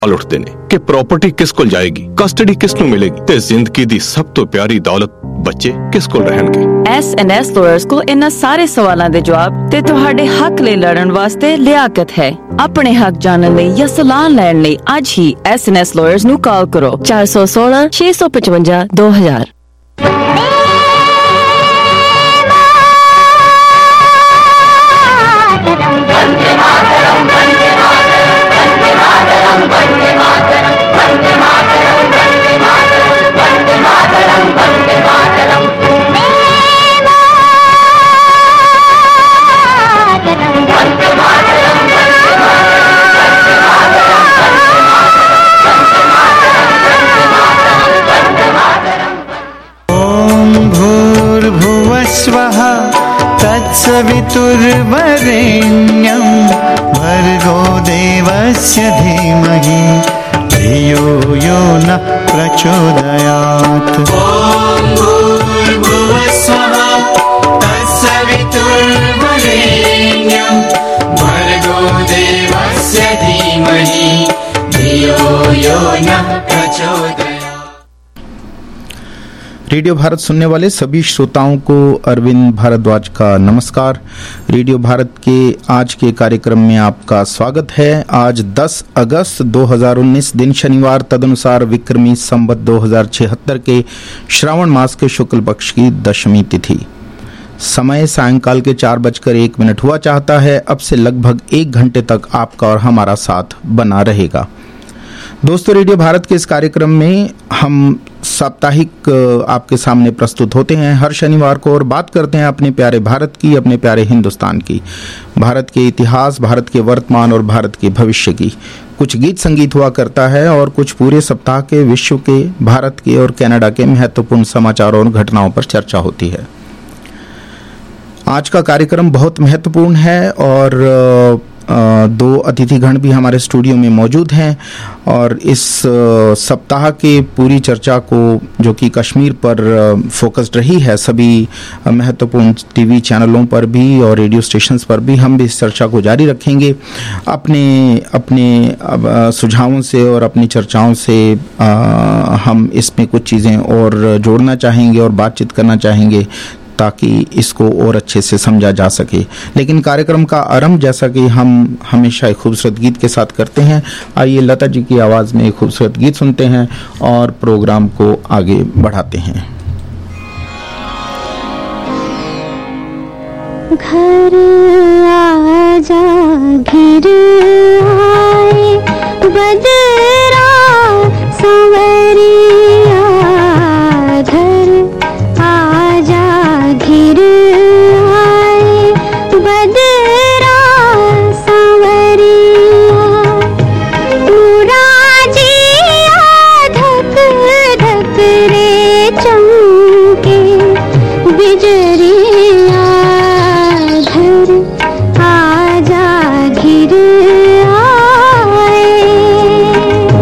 सवाल उठते ने कि प्रॉपर्टी किस कोल जाएगी, कस्टडी किस नूं मिलेगी ते जिंदगी दी सब तो प्यारी दौलत बच्चे किस कोल रहणगे। S&S लॉयर्स को इन्हां सारे सवालां दे जवाब ते तुहाडे हक लई लड़न वास्ते लियाकत है। अपने हक जानन लई या सलाह लैण लई अज ही S&S लॉयर्स नूं कॉल करो 416 655 2000। तत्सवितुर्वरेण्यं भर्गो देवस्य धीमहि धियो यो न प्रचोदयात्। ॐ भूर्भुवः स्वः तत्सवितुर्वरेण्यं भर्गो देवस्य धीमहि धियो यो न प्रचोदयात्। रेडियो भारत सुनने वाले सभी श्रोताओं को अरविंद भारद्वाज का नमस्कार। रेडियो भारत के आज के कार्यक्रम में आपका स्वागत है। आज 10 अगस्त 2019 दिन शनिवार, तदनुसार विक्रमी संवत 2076 के श्रावण मास के शुक्ल पक्ष की दशमी तिथि। समय सायंकाल के 4:01 हुआ चाहता है। अब से लगभग 1 घंटे तक आपका और हमारा साथ बना रहेगा। दोस्तों, रेडियो भारत के इस कार्यक्रम में हम साप्ताहिक आपके सामने प्रस्तुत होते हैं हर शनिवार को और बात करते हैं अपने प्यारे भारत की, अपने प्यारे हिंदुस्तान की, भारत के इतिहास, भारत के वर्तमान और भारत के भविष्य की। कुछ गीत संगीत हुआ करता है और कुछ पूरे सप्ताह के विश्व के, भारत के और कनाडा के महत्वपूर्ण समाचारों और घटनाओं पर चर्चा होती है। आज का कार्यक्रम बहुत महत्वपूर्ण है और 2 अतिथिगण भी हमारे स्टूडियो में मौजूद हैं और इस सप्ताह के पूरी चर्चा को, जो कि कश्मीर पर फोकस्ड रही है, सभी महत्वपूर्ण टीवी चैनलों पर भी और रेडियो स्टेशंस पर भी हम भी इस चर्चा को जारी रखेंगे। अपने सुझावों से और अपनी चर्चाओं से हम इसमें कुछ चीज़ें और जोड़ना चाहेंगे और बातचीत करना चाहेंगे ताकि इसको और अच्छे से समझा जा सके। लेकिन कार्यक्रम का आरंभ जैसा कि हम हमेशा एक खूबसूरत गीत के साथ करते हैं। आइए लता जी की आवाज़ में एक खूबसूरत गीत सुनते हैं और प्रोग्राम को आगे बढ़ाते हैं। घर आजा घिर आए बदरा संवरिया, घर आजा घिर आए बदरा संवरिया, मुराजिया धक धक रे चमके बिजरिया, घर आजा घिर आए।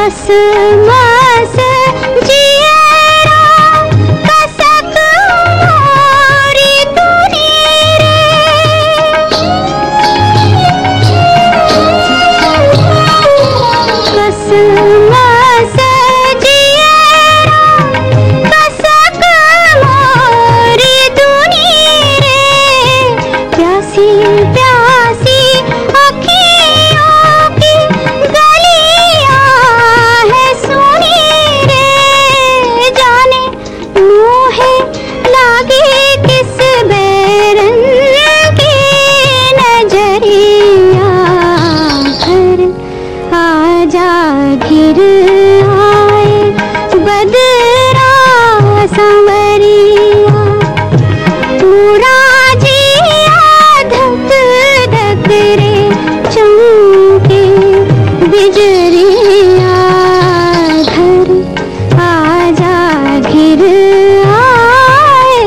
मस मस जियरा कसक मोरी तूनी रे कस मस जियरा कसक मोरी तूनी रे प्यासी प्यासी अखियों की गलियां है सुनी रे जाने मुहे लागे किस बैरन की नजरिया घर आजा घिर आए बदरा संवरिया पूरा जिया धक धक रे चमके बिजरिया घर आजा घिर आए।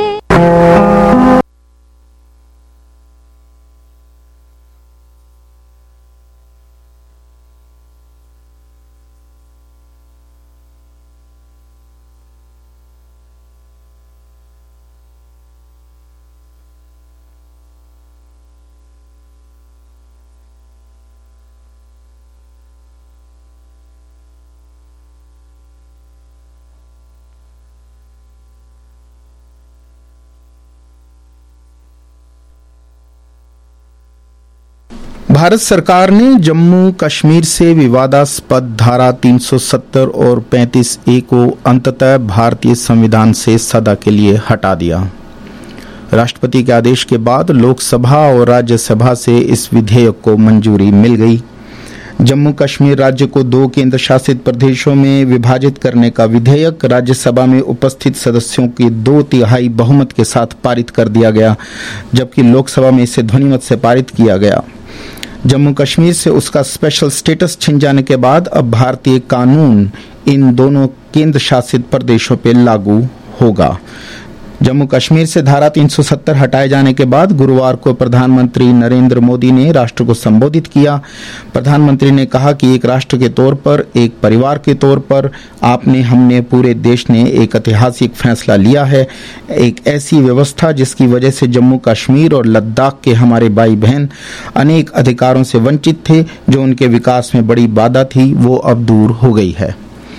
भारत सरकार ने जम्मू कश्मीर से विवादास्पद धारा 370 और 35A को अंततः भारतीय संविधान से सदा के लिए हटा दिया। राष्ट्रपति के आदेश के बाद लोकसभा और राज्यसभा से इस विधेयक को मंजूरी मिल गई। जम्मू कश्मीर राज्य को 2 केंद्र शासित प्रदेशों में विभाजित करने का विधेयक राज्यसभा में उपस्थित सदस्यों के 2/3 बहुमत के साथ पारित कर दिया गया, जबकि लोकसभा में इसे ध्वनिमत से पारित किया गया। जम्मू कश्मीर से उसका स्पेशल स्टेटस छिन जाने के बाद अब भारतीय कानून इन दोनों केंद्र शासित प्रदेशों पर लागू होगा। जम्मू कश्मीर से धारा 370 हटाए जाने के बाद गुरुवार को प्रधानमंत्री नरेंद्र मोदी ने राष्ट्र को संबोधित किया। प्रधानमंत्री ने कहा कि एक राष्ट्र के तौर पर, एक परिवार के तौर पर हमने पूरे देश ने एक ऐतिहासिक फैसला लिया है। एक ऐसी व्यवस्था जिसकी वजह से जम्मू कश्मीर और लद्दाख के हमारे भाई बहन अनेक अधिकारों से वंचित थे, जो उनके विकास में बड़ी बाधा थी, वो अब दूर हो गई है।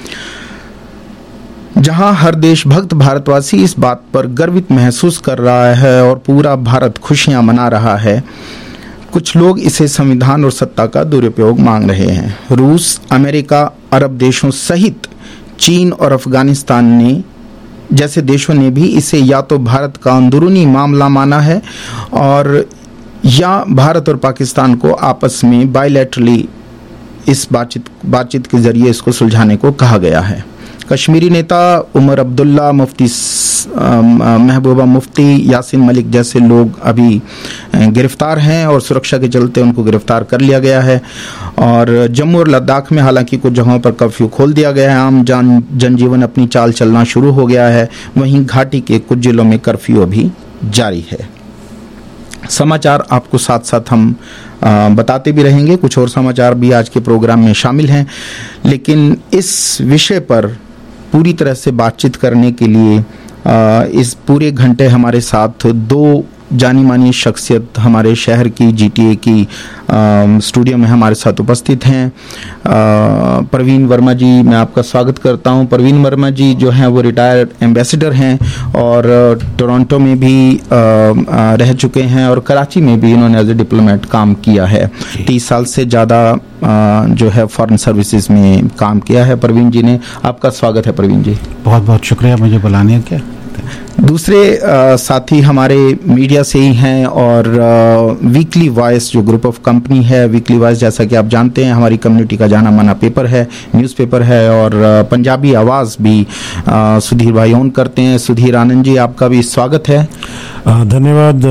जहां हर देशभक्त भारतवासी इस बात पर गर्वित महसूस कर रहा है और पूरा भारत खुशियां मना रहा है, कुछ लोग इसे संविधान और सत्ता का दुरुपयोग मांग रहे हैं। रूस, अमेरिका, अरब देशों सहित चीन और अफगानिस्तान ने जैसे देशों ने भी इसे या तो भारत का अंदरूनी मामला माना है और या भारत और पाकिस्तान को आपस में बायलैटरली इस बातचीत के जरिए इसको सुलझाने को कहा गया है। कश्मीरी नेता उमर अब्दुल्ला, मुफ्ती महबूबा मुफ्ती, यासिन मलिक जैसे लोग अभी गिरफ्तार हैं और सुरक्षा के चलते उनको गिरफ्तार कर लिया गया है। और जम्मू और लद्दाख में हालांकि कुछ जगहों पर कर्फ्यू खोल दिया गया है, आम जनजीवन अपनी चाल चलना शुरू हो गया है। वहीं घाटी के कुछ जिलों में कर्फ्यू अभी जारी है। समाचार आपको साथ साथ हम बताते भी रहेंगे, कुछ और समाचार भी आज के प्रोग्राम में शामिल हैं, लेकिन इस विषय पर पूरी तरह से बातचीत करने के लिए इस पूरे घंटे हमारे साथ 2 जानी मानी शख्सियत हमारे शहर की जीटीए की स्टूडियो में हमारे साथ उपस्थित हैं। प्रवीण वर्मा जी, मैं आपका स्वागत करता हूं। प्रवीण वर्मा जी जो हैं वो रिटायर्ड एम्बेसडर हैं और टोरंटो में भी रह चुके हैं और कराची में भी इन्होंने एज ए डिप्लोमेट काम किया है। 30 साल से ज़्यादा जो है फॉरेन सर्विसेज में काम किया है प्रवीण जी ने। आपका स्वागत है प्रवीण जी। बहुत बहुत शुक्रिया मुझे बुलाने के। दूसरे साथी हमारे मीडिया से ही हैं और वीकली वॉइस जो ग्रुप ऑफ कंपनी है, वीकली वॉइस जैसा कि आप जानते हैं हमारी कम्युनिटी का जाना माना पेपर है, न्यूज़पेपर है और पंजाबी आवाज़ भी सुधीर भाई ओन करते हैं। सुधीर आनंद जी, आपका भी स्वागत है। धन्यवाद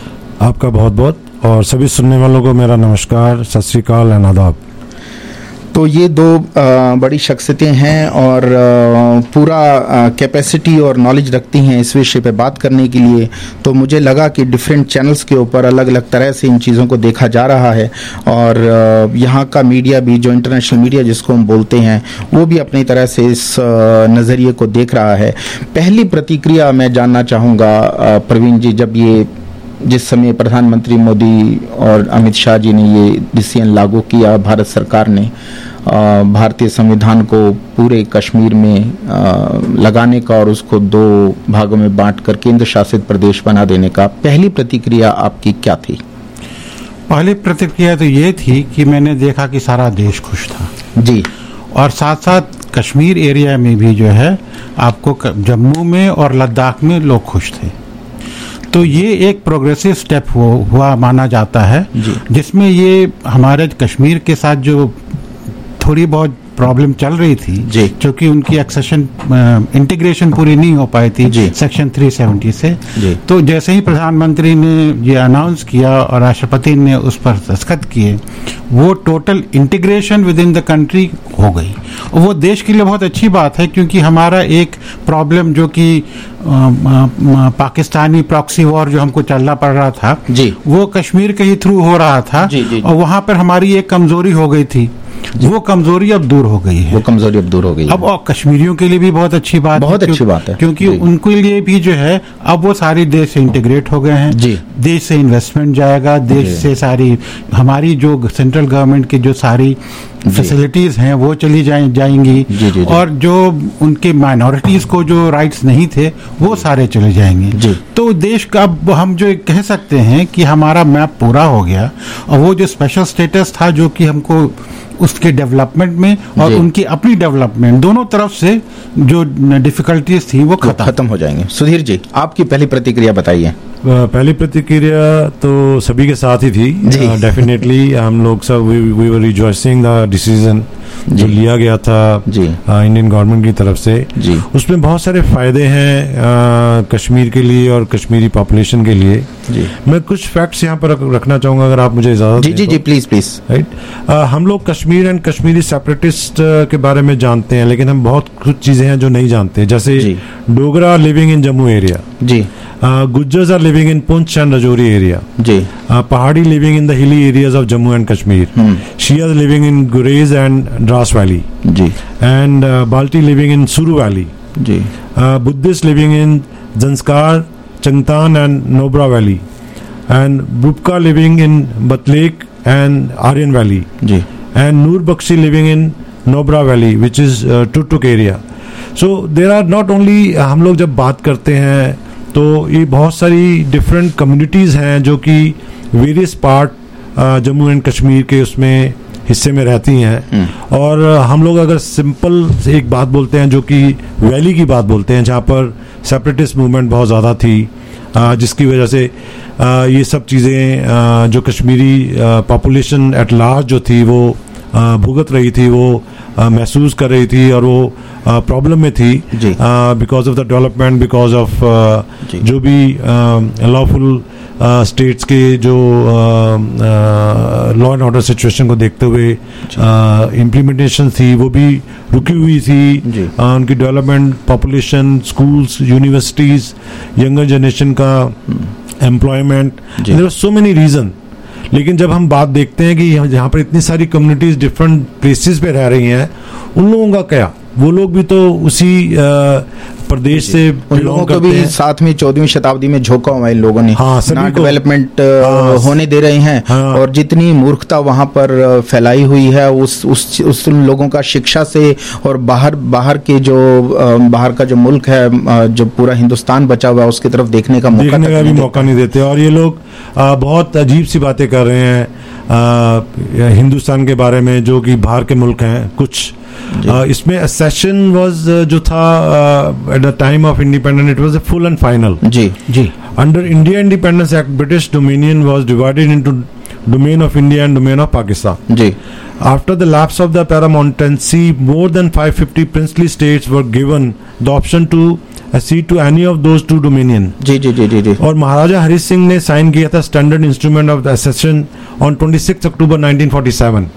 आपका बहुत बहुत, और सभी सुनने वालों को मेरा नमस्कार, सत श्री अकाल एंड आदाब। तो ये दो बड़ी शख्सियतें हैं और पूरा कैपेसिटी और नॉलेज रखती हैं इस विषय पे बात करने के लिए। तो मुझे लगा कि डिफरेंट चैनल्स के ऊपर अलग अलग तरह से इन चीज़ों को देखा जा रहा है और यहाँ का मीडिया भी, जो इंटरनेशनल मीडिया जिसको हम बोलते हैं, वो भी अपनी तरह से इस नज़रिए को देख रहा है। पहली प्रतिक्रिया मैं जानना चाहूँगा प्रवीण जी, जब ये जिस समय प्रधानमंत्री मोदी और अमित शाह जी ने ये डिसीजन लागू किया, भारत सरकार ने भारतीय संविधान को पूरे कश्मीर में लगाने का और उसको 2 भागों में बांटकर केंद्र शासित प्रदेश बना देने का, पहली प्रतिक्रिया आपकी क्या थी? पहली प्रतिक्रिया तो ये थी कि मैंने देखा कि सारा देश खुश था जी, और साथ साथ कश्मीर एरिया में भी जो है आपको जम्मू में और लद्दाख में लोग खुश थे। तो ये एक प्रोग्रेसिव स्टेप हुआ माना जाता है, जिसमें ये हमारे कश्मीर के साथ जो थोड़ी बहुत प्रॉब्लम चल रही थी, क्योंकि उनकी एक्सेशन इंटीग्रेशन पूरी नहीं हो पाई थी सेक्शन 370 से। तो जैसे ही प्रधानमंत्री ने ये अनाउंस किया और राष्ट्रपति ने उस पर दस्तखत किए, वो total integration within the country हो गई। वो देश के लिए बहुत अच्छी बात है, क्योंकि हमारा एक प्रॉब्लम जो कि पाकिस्तानी प्रॉक्सी वॉर जो हमको चलना पड़ रहा था, वो कश्मीर के ही थ्रू हो रहा था, और वहां पर हमारी एक कमजोरी हो गई थी। वो कमजोरी अब दूर हो गई है। अब और कश्मीरियों के लिए भी बहुत अच्छी बात है, क्योंकि उनके लिए भी जो है अब वो सारी देश से इंटीग्रेट हो गए हैं। देश से इन्वेस्टमेंट जाएगा, देश से सारी हमारी जो सेंट्रल गवर्नमेंट की जो सारी फैसिलिटीज हैं वो चली जाएंगी, और जो उनके माइनॉरिटीज को जो राइट्स नहीं थे वो सारे चले जाएंगे। तो देश का अब हम जो कह सकते हैं कि हमारा मैप पूरा हो गया, और वो जो स्पेशल स्टेटस था जो कि हमको उसके डेवलपमेंट में और उनकी अपनी डेवलपमेंट दोनों तरफ से जो डिफिकल्टीज थी वो खत्म हो जाएंगे। सुधीर जी, आपकी पहली प्रतिक्रिया बताइए। पहली प्रतिक्रिया तो सभी के साथ ही थी। डेफिनेटली हम लोग सब we were rejoicing the decision जो लिया गया था इंडियन गवर्नमेंट की तरफ से। उसमें बहुत सारे फायदे हैं कश्मीर के लिए और कश्मीरी पॉपुलेशन के लिए। मैं कुछ फैक्ट्स यहाँ पर रखना चाहूंगा, अगर आप मुझे इजाजत दें। जी प्लीज प्लीज। राइट, हम लोग कश्मीर एंड कश्मीरी सेपरेटिस्ट के बारे में जानते हैं, लेकिन हम बहुत कुछ चीजें हैं जो नहीं जानते, जैसे Dogra living in Jammu area, Gujjars are living in Poonch and Rajouri area, Pahari living in the hilly areas of Jammu and Kashmir, Shias living in Gurez and Dras valley, and Balti living in Suru valley, Buddhist living in Zanskar, Changthang and Nubra valley, and Brokpa living in Batalik and Aryan valley, and Noor Bakhshi living in Nubra valley which is Turtuk area. So there are not only, हम लोग जब बात करते हैं तो ये बहुत सारी डिफरेंट कम्युनिटीज़ हैं जो कि various part Jammu and Kashmir के उसमें हिस्से में रहती हैं। और हम लोग अगर सिंपल एक बात बोलते हैं जो कि वैली की बात बोलते हैं, जहाँ पर सेपरेटिस्ट मूवमेंट बहुत ज़्यादा थी, जिसकी वजह से ये सब चीज़ें जो कश्मीरी पॉपुलेशन एट लार्ज जो थी वो भुगत रही थी, वो महसूस कर रही थी, और वो प्रॉब्लम में थी because of the development, because of जो भी लॉफुल स्टेट्स के जो लॉ एंड ऑर्डर सिचुएशन को देखते हुए इम्प्लीमेंटेशन थी वो भी रुकी हुई थी। उनकी development, population, schools, universities, younger generation का employment, there are so many reason. लेकिन जब हम बात देखते हैं कि यहाँ पर इतनी सारी कम्युनिटीज डिफरेंट प्लेसेस पे रह रही हैं, उन लोगों का क्या, वो लोग भी तो उसी प्रदेश से, उन लोगों को भी साथ में 14वीं शताब्दी में झोंका हुआ इन लोगों ने, ना डेवलपमेंट होने दे रहे हैं, और जितनी मूर्खता वहां पर फैलाई हुई है उस लोगों का शिक्षा से, और बाहर के जो बाहर का जो मुल्क है, जो पूरा हिंदुस्तान बचा हुआ है, उसकी तरफ देखने का भी मौका नहीं देते। और ये लोग बहुत अजीब सी बातें कर रहे हैं हिंदुस्तान के बारे में, जो कि बाहर के मुल्क हैं कुछ। इसमें असेशन वाज जो था at the time of independence, it was full and final. Under India Independence Act, British dominion was divided into domain of India and domain of Pakistan. After the lapse of the Paramountcy, more than 550 princely states were given the option to accede to any of those two dominion. और महाराजा हरि सिंह ने sign किया था standard instrument of the accession on 26 October 1947.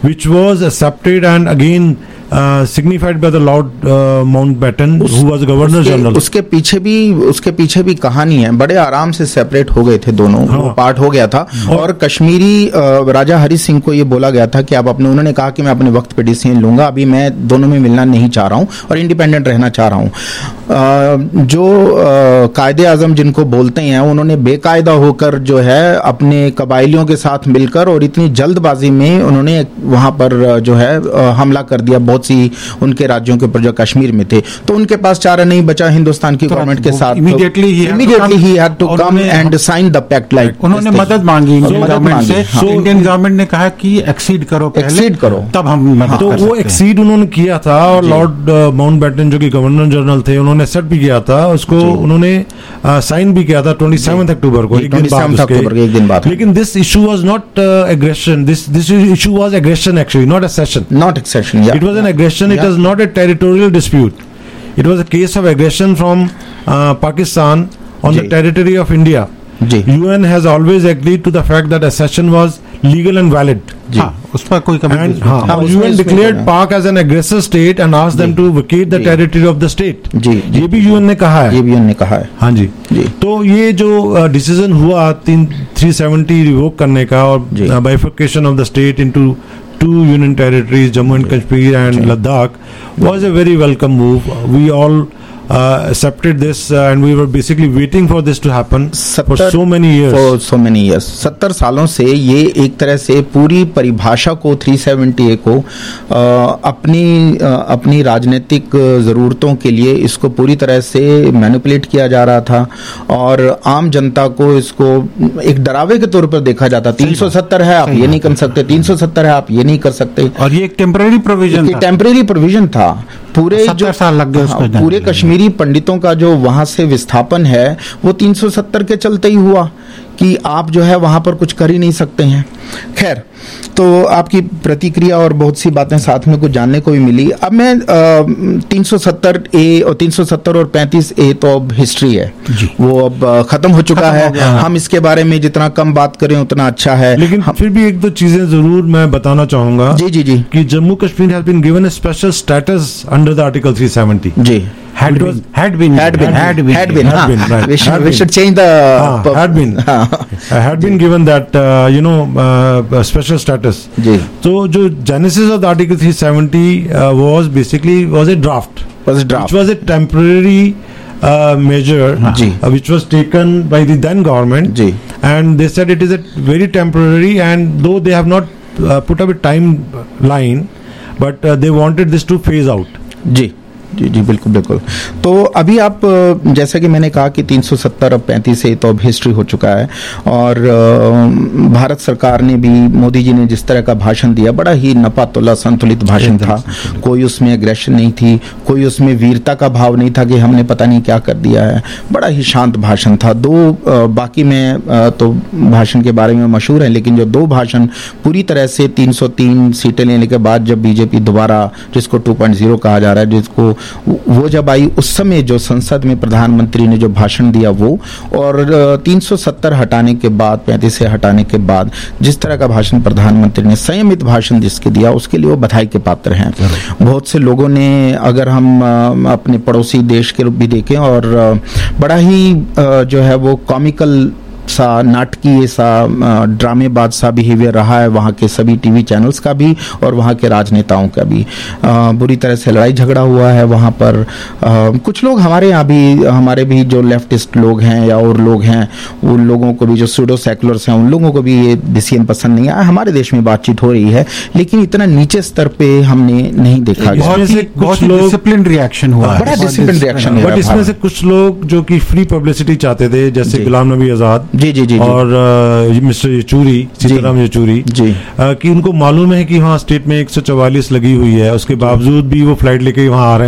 which was accepted and again signified by the Lord Mountbatten, who was Governor General. उसके पीछे भी कहानी है। बड़े आराम से सेपरेट हो गए थे दोनों, वो पार्ट हो गया था। और कश्मीरी राजा हरि सिंह को ये बोला गया था कि आप अपने, उन्होंने कहा कि मैं अपने वक्त पे डिसीजन लूंगा, अभी मैं दोनों में मिलना नहीं चाह रहा हूं और इंडिपेंडेंट रहना चाह रहा हूं। जो कायदे आजम जिनको बोलते हैं, उन्होंने बेकायदा होकर जो है अपने कबाइलियों के साथ मिलकर और इतनी जल्दबाजी में उन्होंने वहां पर जो है हमला कर दिया बहुत सी उनके राज्यों के ऊपर जो कश्मीर में थे। तो उनके पास चारा नहीं बचा हिंदुस्तान की गवर्नमेंट के साथ। इमीडिएटली ही had to come and sign the pact. Like उन्होंने मदद मांगी इंडियन गवर्नमेंट से। सो इंडियन गवर्नमेंट ने कहा कि एक्सीड करो, तब हम मदद कर सकते हैं। वो एक्सीड उन्होंने किया था और लॉर्ड माउंटबेटन जो कि गवर्नर जनरल थे, उन्होंने एक्सेप्ट भी किया था उसको, उन्होंने साइन भी किया था 27 अक्टूबर को, एक दिन बाद। लेकिन this issue was not aggression, this issue was aggression actually, not accession. It was an aggression. It was not a territorial dispute. It was a case of aggression from Pakistan on the territory of India. UN has always agreed to the fact that accession was legal and valid. उस पर कोई कमी नहीं। UN declared Pak as an aggressor state and asked them to vacate the territory of the state. ये भी UN ने कहा है। हाँ जी। तो ये जो डिसीजन हुआ 370 रिवोक करने का और bifurcation of the state into two union territories, Jammu and Kashmir and Ladakh, was a very welcome move. We all accepted this and we were basically waiting for this to happen for so many years. 70 सालों से ये एक तरह से पूरी परिभाषा को 370A को अपनी राजनीतिक ज़रूरतों के लिए इसको पूरी तरह से मैनिपुलेट किया जा रहा था और आम जनता को इसको एक डरावे के तौर पर देखा जाता। 370 है, आप ये नहीं कर सकते, 370 है, आप ये नहीं कर सकते। और ये एक टेम्पररी प्रोविजन था। पूरे 70 साल लग गए पूरे कश्मीरी पंडितों का जो वहां से विस्थापन है वो 370 के चलते ही हुआ कि आप जो है वहां पर कुछ कर ही नहीं सकते हैं। खैर, तो आपकी प्रतिक्रिया और बहुत सी बातें साथ में कुछ जानने को भी मिली। अब मैं 370A और 370 और 35A तो अब हिस्ट्री है, वो अब खत्म हो चुका है। हम इसके बारे में जितना कम बात करें उतना अच्छा है। लेकिन फिर भी एक दो चीजें जरूर मैं बताना चाहूंगा। जी कि Jammu Kashmir has been given a special status under the article 370। जी had been. We should change the had been given that special status. So जो genesis of the Article 370 was a draft, which was a temporary measure which was taken by the then government, and they said it is a very temporary, and though they have not put up a timeline, but they wanted this to phase out. जी बिल्कुल। तो अभी आप जैसा कि मैंने कहा कि 370 और 35A तो अब हिस्ट्री हो चुका है और भारत सरकार ने भी, मोदी जी ने जिस तरह का भाषण दिया, बड़ा ही नपातुला संतुलित भाषण था। कोई उसमें एग्रेशन नहीं थी, कोई उसमें वीरता का भाव नहीं था कि हमने पता नहीं क्या कर दिया है। बड़ा ही शांत भाषण था। बाकी में तो भाषण के बारे में मशहूर है, लेकिन जो 2 भाषण पूरी तरह से 303 सीटें लेने के बाद जब बीजेपी दोबारा, जिसको 2.0 कहा जा रहा है, जिसको वो जब आई, उस समय जो संसद में प्रधानमंत्री ने जो भाषण दिया वो, और 370 हटाने के बाद, 35 हटाने के बाद जिस तरह का भाषण प्रधानमंत्री ने, संयमित भाषण जिसके दिया, उसके लिए वो बधाई के पात्र हैं। बहुत से लोगों ने, अगर हम अपने पड़ोसी देश के रूप भी देखें, और बड़ा ही जो है वो कॉमिकल सा, नाटकीय सा, ड्रामेबाज सा बिहेवियर रहा है वहाँ के सभी टीवी चैनल्स का भी और वहाँ के राजनेताओं का भी। बुरी तरह से लड़ाई झगड़ा हुआ है वहाँ पर। कुछ लोग हमारे यहाँ भी, हमारे भी जो लेफ्टिस्ट लोग हैं या और लोग हैं, उन लोगों को भी, जो सूडो सेकुलर्स हैं, उन लोगों को भी ये डिसीजन पसंद नहीं आया। हमारे देश में बातचीत हो रही है, लेकिन इतना नीचे स्तर पे हमने नहीं देखा। बहुत डिसिप्लिन रिएक्शन हुआ, बड़ा डिसिप्लिन रिएक्शन हुआ। बट इसमें से कुछ लोग जो कि फ्री पब्लिसिटी चाहते थे, जैसे गुलाम नबी आजाद जी और मिस्टर येचूरी, सीताराम येचूरी, कि उनको मालूम है कि वहाँ स्टेट में 144 लगी हुई है, उसके बावजूद भी वो फ्लाइट लेके वहाँ आ रहे हैं।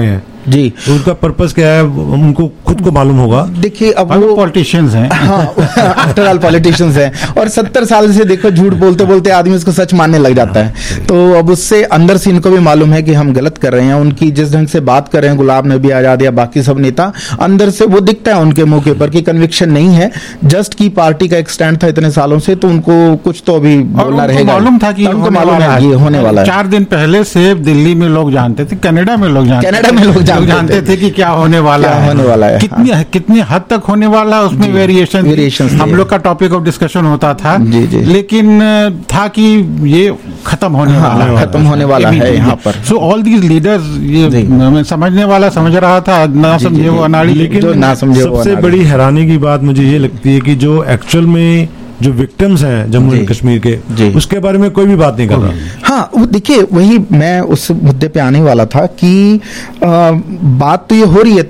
जी, उनका पर्पस क्या है उनको खुद को मालूम होगा। देखिए अब वो पॉलिटिशियंस हैं, आफ्टर ऑल पॉलिटिशियंस हैं, और 70 साल से देखो झूठ बोलते बोलते आदमी उसको सच मानने लग जाता है। तो अब उससे अंदर से इनको भी मालूम है कि हम गलत कर रहे हैं। उनकी जिस ढंग से बात कर रहे हैं गुलाम नबी आजाद या बाकी सब नेता, अंदर से वो दिखता है उनके मुंह के ऊपर कि कन्विक्शन नहीं है, जस्ट की पार्टी का एक स्टैंड था इतने सालों से, तो उनको कुछ तो अभी बोलना रहेगा। मालूम था कि उनको मालूम है ये होने वाला है। 4 दिन पहले से दिल्ली में लोग जानते थे, कनाडा में लोग जानते थे कि क्या होने वाला है, कितनी हद तक होने वाला, उसमें वेरिएशन हम लोग का टॉपिक ऑफ डिस्कशन होता था। लेकिन था कि ये खत्म होने वाला है यहाँ पर। सो ऑल दीज लीडर्स, समझने वाला समझ रहा था, ना समझे वो अनाड़ी। लेकिन सबसे बड़ी हैरानी की बात मुझे ये लगती है कि जो एक्चुअल में जो विक्टिम्स हैं जम्मू एंड कश्मीर के, उसके बारे में कोई भी बात नहीं कर रहा। हाँ, वो देखिए वही मैं उस मुद्दे पे आने वाला था कि बात तो ये हो रही है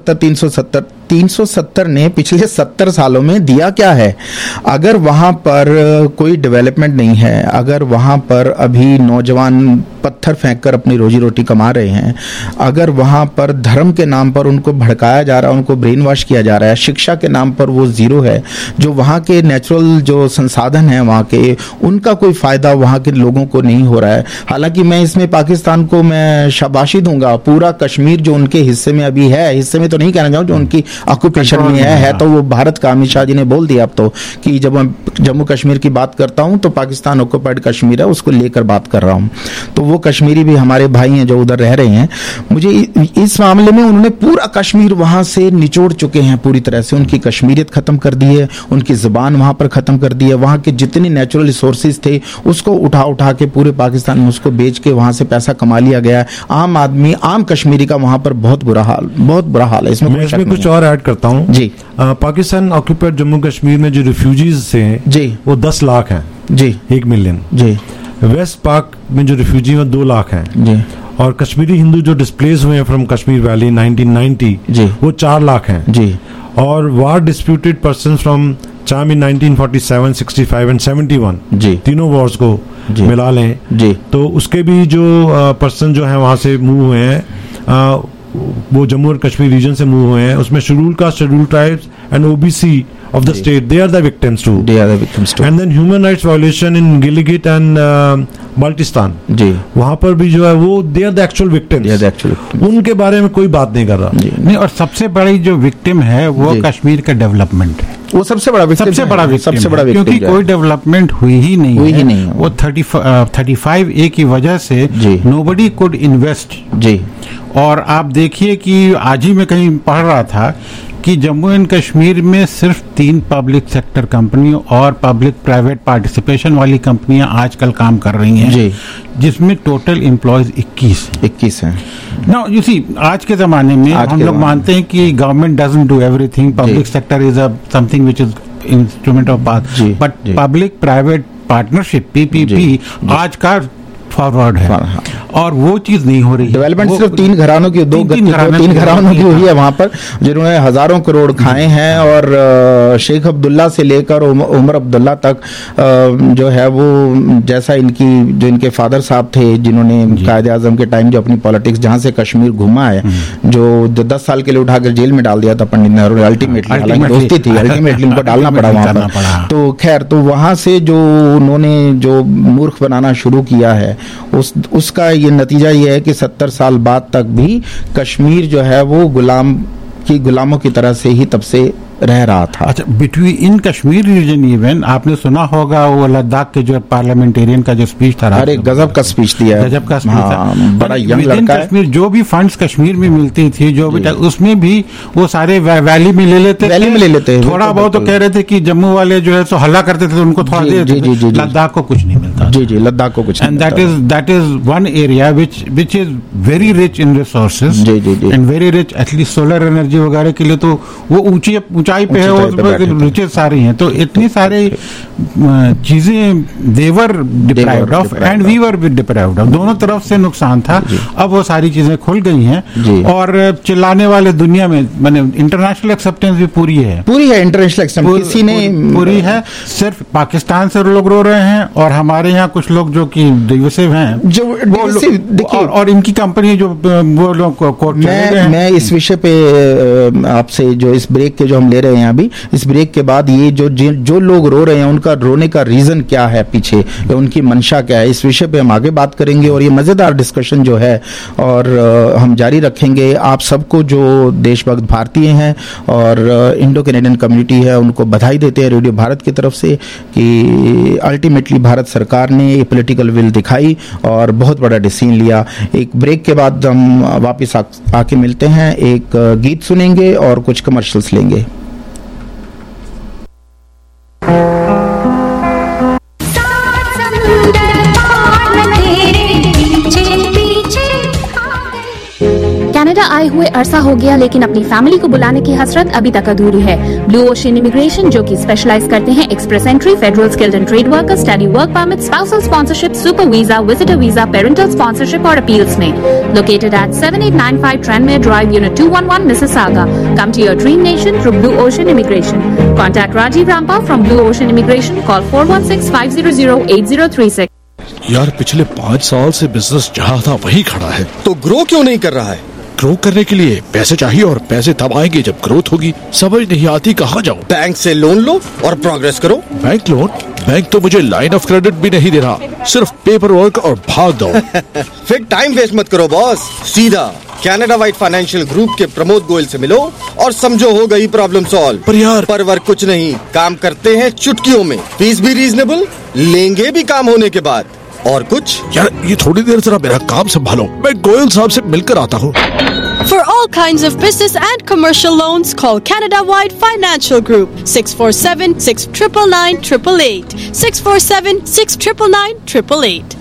370 ने पिछले 70 सालों में दिया क्या है। अगर वहां पर कोई डेवलपमेंट नहीं है, अगर वहां पर अभी नौजवान पत्थर फेंककर अपनी रोजी रोटी कमा रहे हैं, अगर वहां पर धर्म के नाम पर उनको भड़काया जा रहा है, उनको ब्रेन वॉश किया जा रहा है, शिक्षा के नाम पर वो जीरो है, जो वहां के नेचुरल जो संसाधन है वहां के, उनका कोई फायदा वहां के लोगों को नहीं हो रहा है। हालांकि मैं इसमें पाकिस्तान को मैं शाबाशी दूंगा, पूरा कश्मीर जो उनके हिस्से में अभी है, हिस्से में तो नहीं कहना चाहूँ, जो उनकी ऑक्यूपेशन में है तो वो भारत का। अमित शाह जी ने बोल दिया अब तो कि जब मैं जम्मू कश्मीर की बात करता हूं तो पाकिस्तान ऑक्यूपाइड कश्मीर है, उसको लेकर बात कर रहा हूं। तो वो कश्मीरी भी हमारे भाई हैं जो उधर रह रहे हैं। मुझे इस मामले में उन्होंने पूरा कश्मीर वहां से निचोड़ चुके हैं पूरी तरह से, उनकी कश्मीरियत खत्म कर दी है, उनकी जुबान वहां पर खत्म कर दी है, वहां के जितने नेचुरल रिसोर्सेज थे उसको उठा के पूरे पाकिस्तान में उसको बेच के वहां से पैसा कमा लिया गया। आम आदमी, आम कश्मीरी का वहां पर बहुत बुरा हाल है। इसमें कुछ और ऐड करता हूं जी। पाकिस्तान ऑक्यूपाइड जम्मू कश्मीर में जो रिफ्यूजीज थे जी, वो 10 लाख हैं जी, 1 मिलियन जी। वेस्ट पाक में जो रिफ्यूजी हैं 2 लाख हैं जी। और कश्मीरी हिंदू जो डिस्प्लेस हुए हैं फ्रॉम कश्मीर वैली 1990 जी, वो 4 लाख हैं जी। और वार डिस्प्यूटेड पर्सन फ्रॉम चाम इन 1947, 65 एंड 71 जी, तीनों वॉर्स को मिला लें जी, तो उसके भी जो पर्सन जो है वहां से मूव हुए हैं, वो जम्मू और कश्मीर रीजन से मूव हुए हैं, उसमें schedule caste, schedule tribes and OBC of the state, they are the victims too. And then human rights violation in Gilgit and Baltistan जी, वहाँ पर भी जो है वो they are the actual victims. उनके बारे में कोई बात नहीं कर रहा नहीं। और सबसे बड़ी जो विक्टिम है वो कश्मीर का डेवलपमेंट है, वो सबसे बड़ा विक्टिम, क्योंकि कोई डेवलपमेंट हुई ही नहीं। वो 35A की वजह से nobody could invest जी। और आप देखिए कि आज ही मैं कहीं पढ़ रहा था कि जम्मू एंड कश्मीर में सिर्फ 3 पब्लिक सेक्टर कंपनी और पब्लिक प्राइवेट पार्टिसिपेशन वाली कंपनियां आजकल काम कर रही हैं जी, जिसमें टोटल एम्प्लॉयज 21 हैं। नाउ यू सी, आज के जमाने में हम लोग मानते हैं कि government doesn't do everything, public sector is something which is instrument of path, but public private partnership PPP आज का फॉरवर्ड है। और वो चीज नहीं हो रही। डेवलपमेंट सिर्फ 3 घरानों की, 3 घरानों की हुई है वहां पर, जिन्होंने हजारों करोड़ खाए हैं। और शेख अब्दुल्ला से लेकर उमर अब्दुल्ला तक जो है वो, जैसा जो इनके फादर साहब थे जिन्होंने कायदे आजम के टाइम जो अपनी पॉलिटिक्स जहां से कश्मीर घुमा है, जो 10 साल के लिए उठाकर जेल में डाल दिया था पंडित नेहरू ने, अल्टीमेटली हालांकि दोस्ती थी, अल्टीमेटली उनको डालना पड़ा वहां पर। तो खैर, तो वहां से जो उन्होंने जो मूर्ख बनाना शुरू किया है, उसका ये नतीजा ये है कि 70 साल बाद तक भी कश्मीर जो है वो गुलामों की तरह से ही तब से रह रहा था। अच्छा, between in Kashmir region even आपने सुना होगा वो लद्दाख के जो पार्लियामेंटेरियन का जो स्पीच था, अरे गजब का स्पीच दिया है, गजब का स्पीच था। बड़ा यंग लड़का है। कश्मीर जो भी फंड्स कश्मीर में मिलती थी, जो भी उसमें भी वो सारे वैली में ले लेते, थोड़ा बहुत तो कह रहे थे कि जम्मू वाले जो है सो हल्ला करते थे, उनको थोड़ा दे देते थे, लद्दाख को कुछ नहीं मिलता। जी, लद्दाख को कुछ। And that is one area which is very rich in resources and very rich, at least solar energy वगैरह के लिए तो वो ऊंचा ऊंचाई पे है और रिचेज सारी हैं, तो इतनी सारी चीजें they were deprived of and we were deprived of, दोनों तरफ से नुकसान था। अब वो सारी चीजें खुल गई हैं और चिल्लाने वाले दुनिया में माने इंटरनेशनल एक्सेप्टेंस भी पूरी है इंटरनेशनल एक्सेप्टेंस किसी ने पूरी है। सिर्फ पाकिस्तान से लोग रो रहे हैं और हमारे यहाँ कुछ लोग जो कि डिविसिव हैं, जो और इनकी कंपनी जो वो लोग कोर्ट चले गए हैं। मैं इस विषय पे आपसे जो इस ब्रेक के जो हम ले रहे हैं अभी, इस ब्रेक के बाद ये जो लोग रो रहे हैं उनका रोने का रीजन क्या है पीछे, या उनकी मंशा क्या है, इस विषय पे हम आगे बात करेंगे और ये मजेदार डिस्कशन जो है और हम जारी रखेंगे। आप सबको जो देशभक्त भारतीय हैं और इंडो कैनेडियन कम्युनिटी है उनको बधाई देते हैं रेडियो भारत की तरफ से कि अल्टीमेटली भारत सरकार ने ये पॉलिटिकल विल दिखाई और बहुत बड़ा डिसीजन लिया। एक ब्रेक के बाद हम वापस आके मिलते हैं, एक गीत सुनेंगे और कुछ कमर्शियल्स लेंगे। कनाडा आए हुए अरसा हो गया, लेकिन अपनी फैमिली को बुलाने की हसरत अभी तक अधूरी है। ब्लू ओशन इमिग्रेशन, जो कि स्पेशलाइज करते हैं express entry, federal skilled and trade worker, study work permit, spousal sponsorship, super visa, visitor visa, parental sponsorship और अपील्स में। Located at 7895 Tranmere Drive, Unit 211, Mississauga. Come to your dream nation through Blue Ocean Immigration. Contact Rajiv Rampa from Blue Ocean Immigration. Call 416-500-8036. यार पिछले 5 साल से business जहाँ था वहीं खड़ा है, तो ग्रो क्यों नहीं कर रहा है? ग्रो करने के लिए पैसे चाहिए और पैसे तब आएंगे जब ग्रोथ होगी। समझ नहीं आती कहाँ जाऊँ? बैंक से लोन लो और प्रोग्रेस करो। Bank loan? बैंक तो मुझे लाइन ऑफ क्रेडिट भी नहीं दे रहा, सिर्फ पेपर वर्क और भाग दो। फिर टाइम वेस्ट मत करो बॉस, सीधा कनाडा वाइड फाइनेंशियल ग्रुप के प्रमोद गोयल से मिलो और समझो हो गई प्रॉब्लम सॉल्व। पर यार पर वर्क कुछ नहीं, काम करते हैं चुटकियों में, फीस भी रीजनेबल, लेंगे भी काम होने के बाद। और कुछ यार ये थोड़ी देर जरा मेरा काम संभालो, मैं गोयल साहब से मिलकर आता हूँ। For all kinds of business and commercial loans, call Canada Wide Financial Group 647-699-888 647-699-888।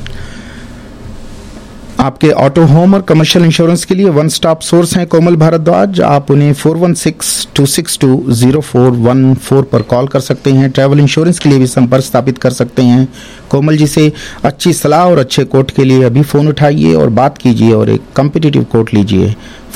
आपके ऑटो, होम और कमर्शियल इंश्योरेंस के लिए वन स्टॉप सोर्स हैं कोमल भारद्वाज। आप उन्हें 416-262-0414 पर कॉल कर सकते हैं। ट्रैवल इंश्योरेंस के लिए भी संपर्क स्थापित कर सकते हैं कोमल जी से। अच्छी सलाह और अच्छे कोट के लिए अभी फ़ोन उठाइए और बात कीजिए और एक कम्पिटिटिव कोट लीजिए।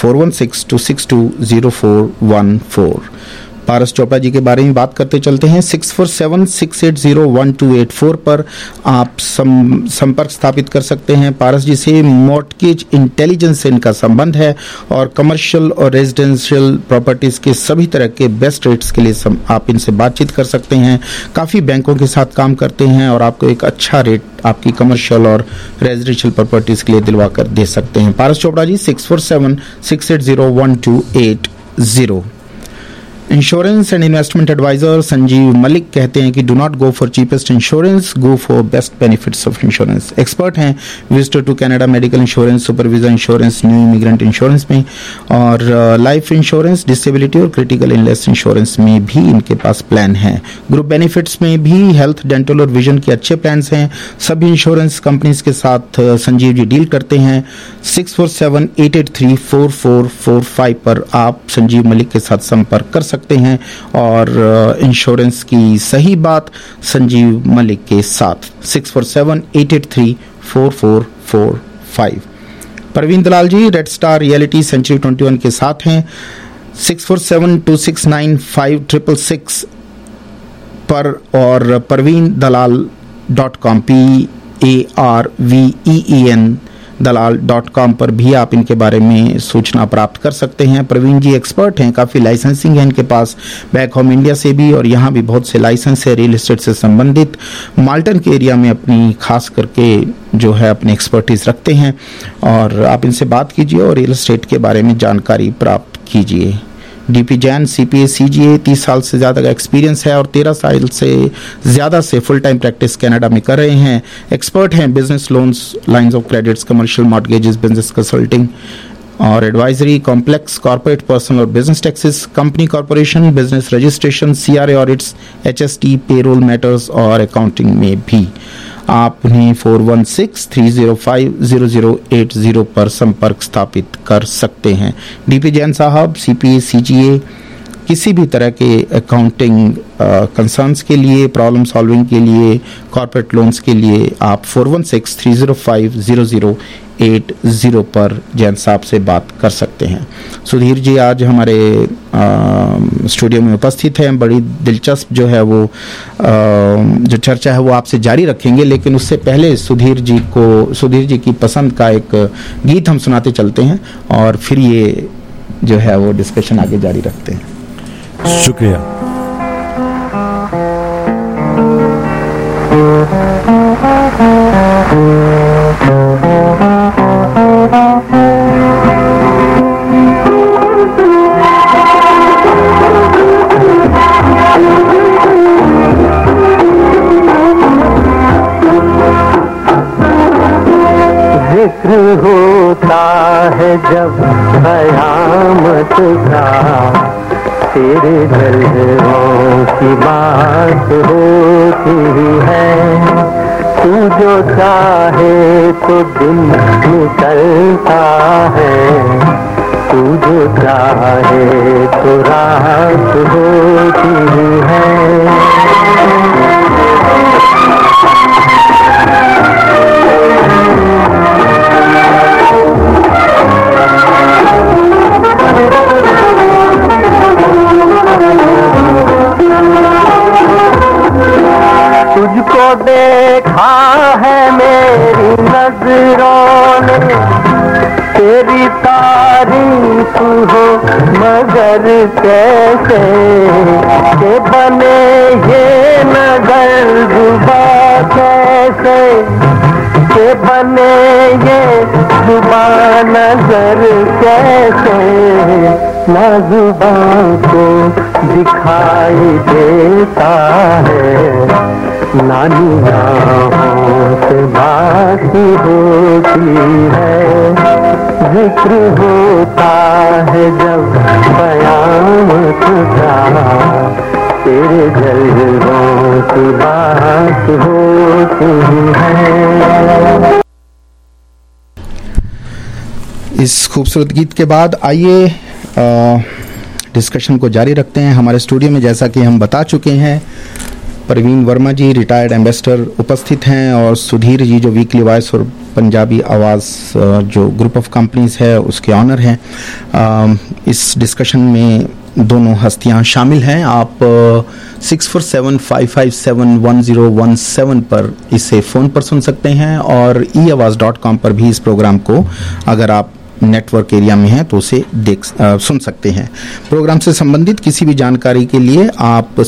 416-262-0414। पारस चोपड़ा जी के बारे में बात करते चलते हैं। 647-680-1284 पर आप संपर्क स्थापित कर सकते हैं पारस जी से। मॉर्टगेज इंटेलिजेंस से इनका संबंध है और कमर्शियल और रेजिडेंशियल प्रॉपर्टीज के सभी तरह के बेस्ट रेट्स के लिए आप इनसे बातचीत कर सकते हैं। काफ़ी बैंकों के साथ काम करते हैं और आपको एक अच्छा रेट आपकी कमर्शियल और रेजिडेंशियल प्रॉपर्टीज के लिए दिलवा कर दे सकते हैं। Paras Chopra ji 647-680-1280। Insurance and investment adviser Sanjeev Malik कहते हैं कि do not go for cheapest insurance, go for best benefits of insurance. Expert हैं visitor to Canada medical insurance, super visa insurance, new immigrant insurance में और लाइफ इंश्योरेंस, डिसेबिलिटी और critical illness insurance में भी इनके पास प्लान हैं। Group benefits में भी हेल्थ, डेंटल और विजन के अच्छे प्लान हैं। सभी इंश्योरेंस कंपनीज के साथ संजीव जी डील करते हैं। 647-883-4445 पर आप संजीव मलिक के साथ संपर्क कर सकते हैं और इंश्योरेंस की सही बात संजीव मलिक के साथ। 647-883-4445। Praveen Dalal ji red star realty century 21 के साथ हैं। 647-269-5666 पर और parveen-dalal.com PARVEEN दलाल.com पर भी आप इनके बारे में सूचना प्राप्त कर सकते हैं। प्रवीण जी एक्सपर्ट हैं, काफ़ी लाइसेंसिंग है इनके पास बैक होम इंडिया से भी और यहाँ भी बहुत से लाइसेंस है रियल एस्टेट से संबंधित। माल्टन के एरिया में अपनी खास करके जो है अपनी एक्सपर्टीज रखते हैं और आप इनसे बात कीजिए और रियल एस्टेट के बारे में जानकारी प्राप्त कीजिए। डीपी जैन CPA CGA 30 साल से ज़्यादा का एक्सपीरियंस है और 13 साल से ज़्यादा से फुल टाइम प्रैक्टिस कनाडा में कर रहे हैं। एक्सपर्ट हैं business loans, lines of credits, commercial mortgages, business consulting और एडवाइजरी, कॉम्प्लेक्स कॉर्पोरेट, पर्सनल और business taxes, company corporation, business registration, CRA audits, HST, payroll matters और अकाउंटिंग में भी। आप उन्हें 416-305-0080 पर संपर्क स्थापित कर सकते हैं। डीपी जैन साहब CPA CGA किसी भी तरह के अकाउंटिंग कंसर्न्स के लिए, प्रॉब्लम सॉल्विंग के लिए, कॉर्पोरेट लोन्स के लिए आप 4163050080 पर जैन साहब से बात कर सकते हैं। सुधीर जी आज हमारे स्टूडियो में उपस्थित हैं। बड़ी दिलचस्प जो है वो जो चर्चा है वो आपसे जारी रखेंगे, लेकिन उससे पहले सुधीर जी की पसंद का एक गीत हम सुनाते चलते हैं और फिर ये जो है वो डिस्कशन आगे जारी रखते हैं। शुक्रिया। जिक्र होता है जब कयामत का, तेरे दर्दों की बात होती है। तू जो चाहे तो दिन निकलता है, तू जो चाहे तो रात होती है। तुझको देखा है मेरी नजरों ने, तेरी तारीफ हो मगर कैसे के बने ये नगर जुबा, कैसे के बने ये जुबा नजर, कैसे ना जुबान को दिखाई देता है, नानी आँखों से बाकी होती है। जिक्र होता है जब कयामत का, तेरे जल्दों की बात होती है। इस खूबसूरत गीत के बाद आइए डिस्कशन को जारी रखते हैं। हमारे स्टूडियो में जैसा कि हम बता चुके हैं प्रवीण वर्मा जी रिटायर्ड एम्बेसडर उपस्थित हैं और सुधीर जी जो वीकली वॉइस और पंजाबी आवाज़ जो ग्रुप ऑफ कंपनीज है उसके ऑनर हैं। इस डिस्कशन में दोनों हस्तियां शामिल हैं। आप 6475571017 पर इसे फ़ोन पर सुन सकते हैं और eAwaaz.com पर भी इस प्रोग्राम को अगर आप नेटवर्क एरिया में हैं तो उसे सुन सकते हैं। प्रोग्राम से संबंधित किसी भी जानकारी के लिए आप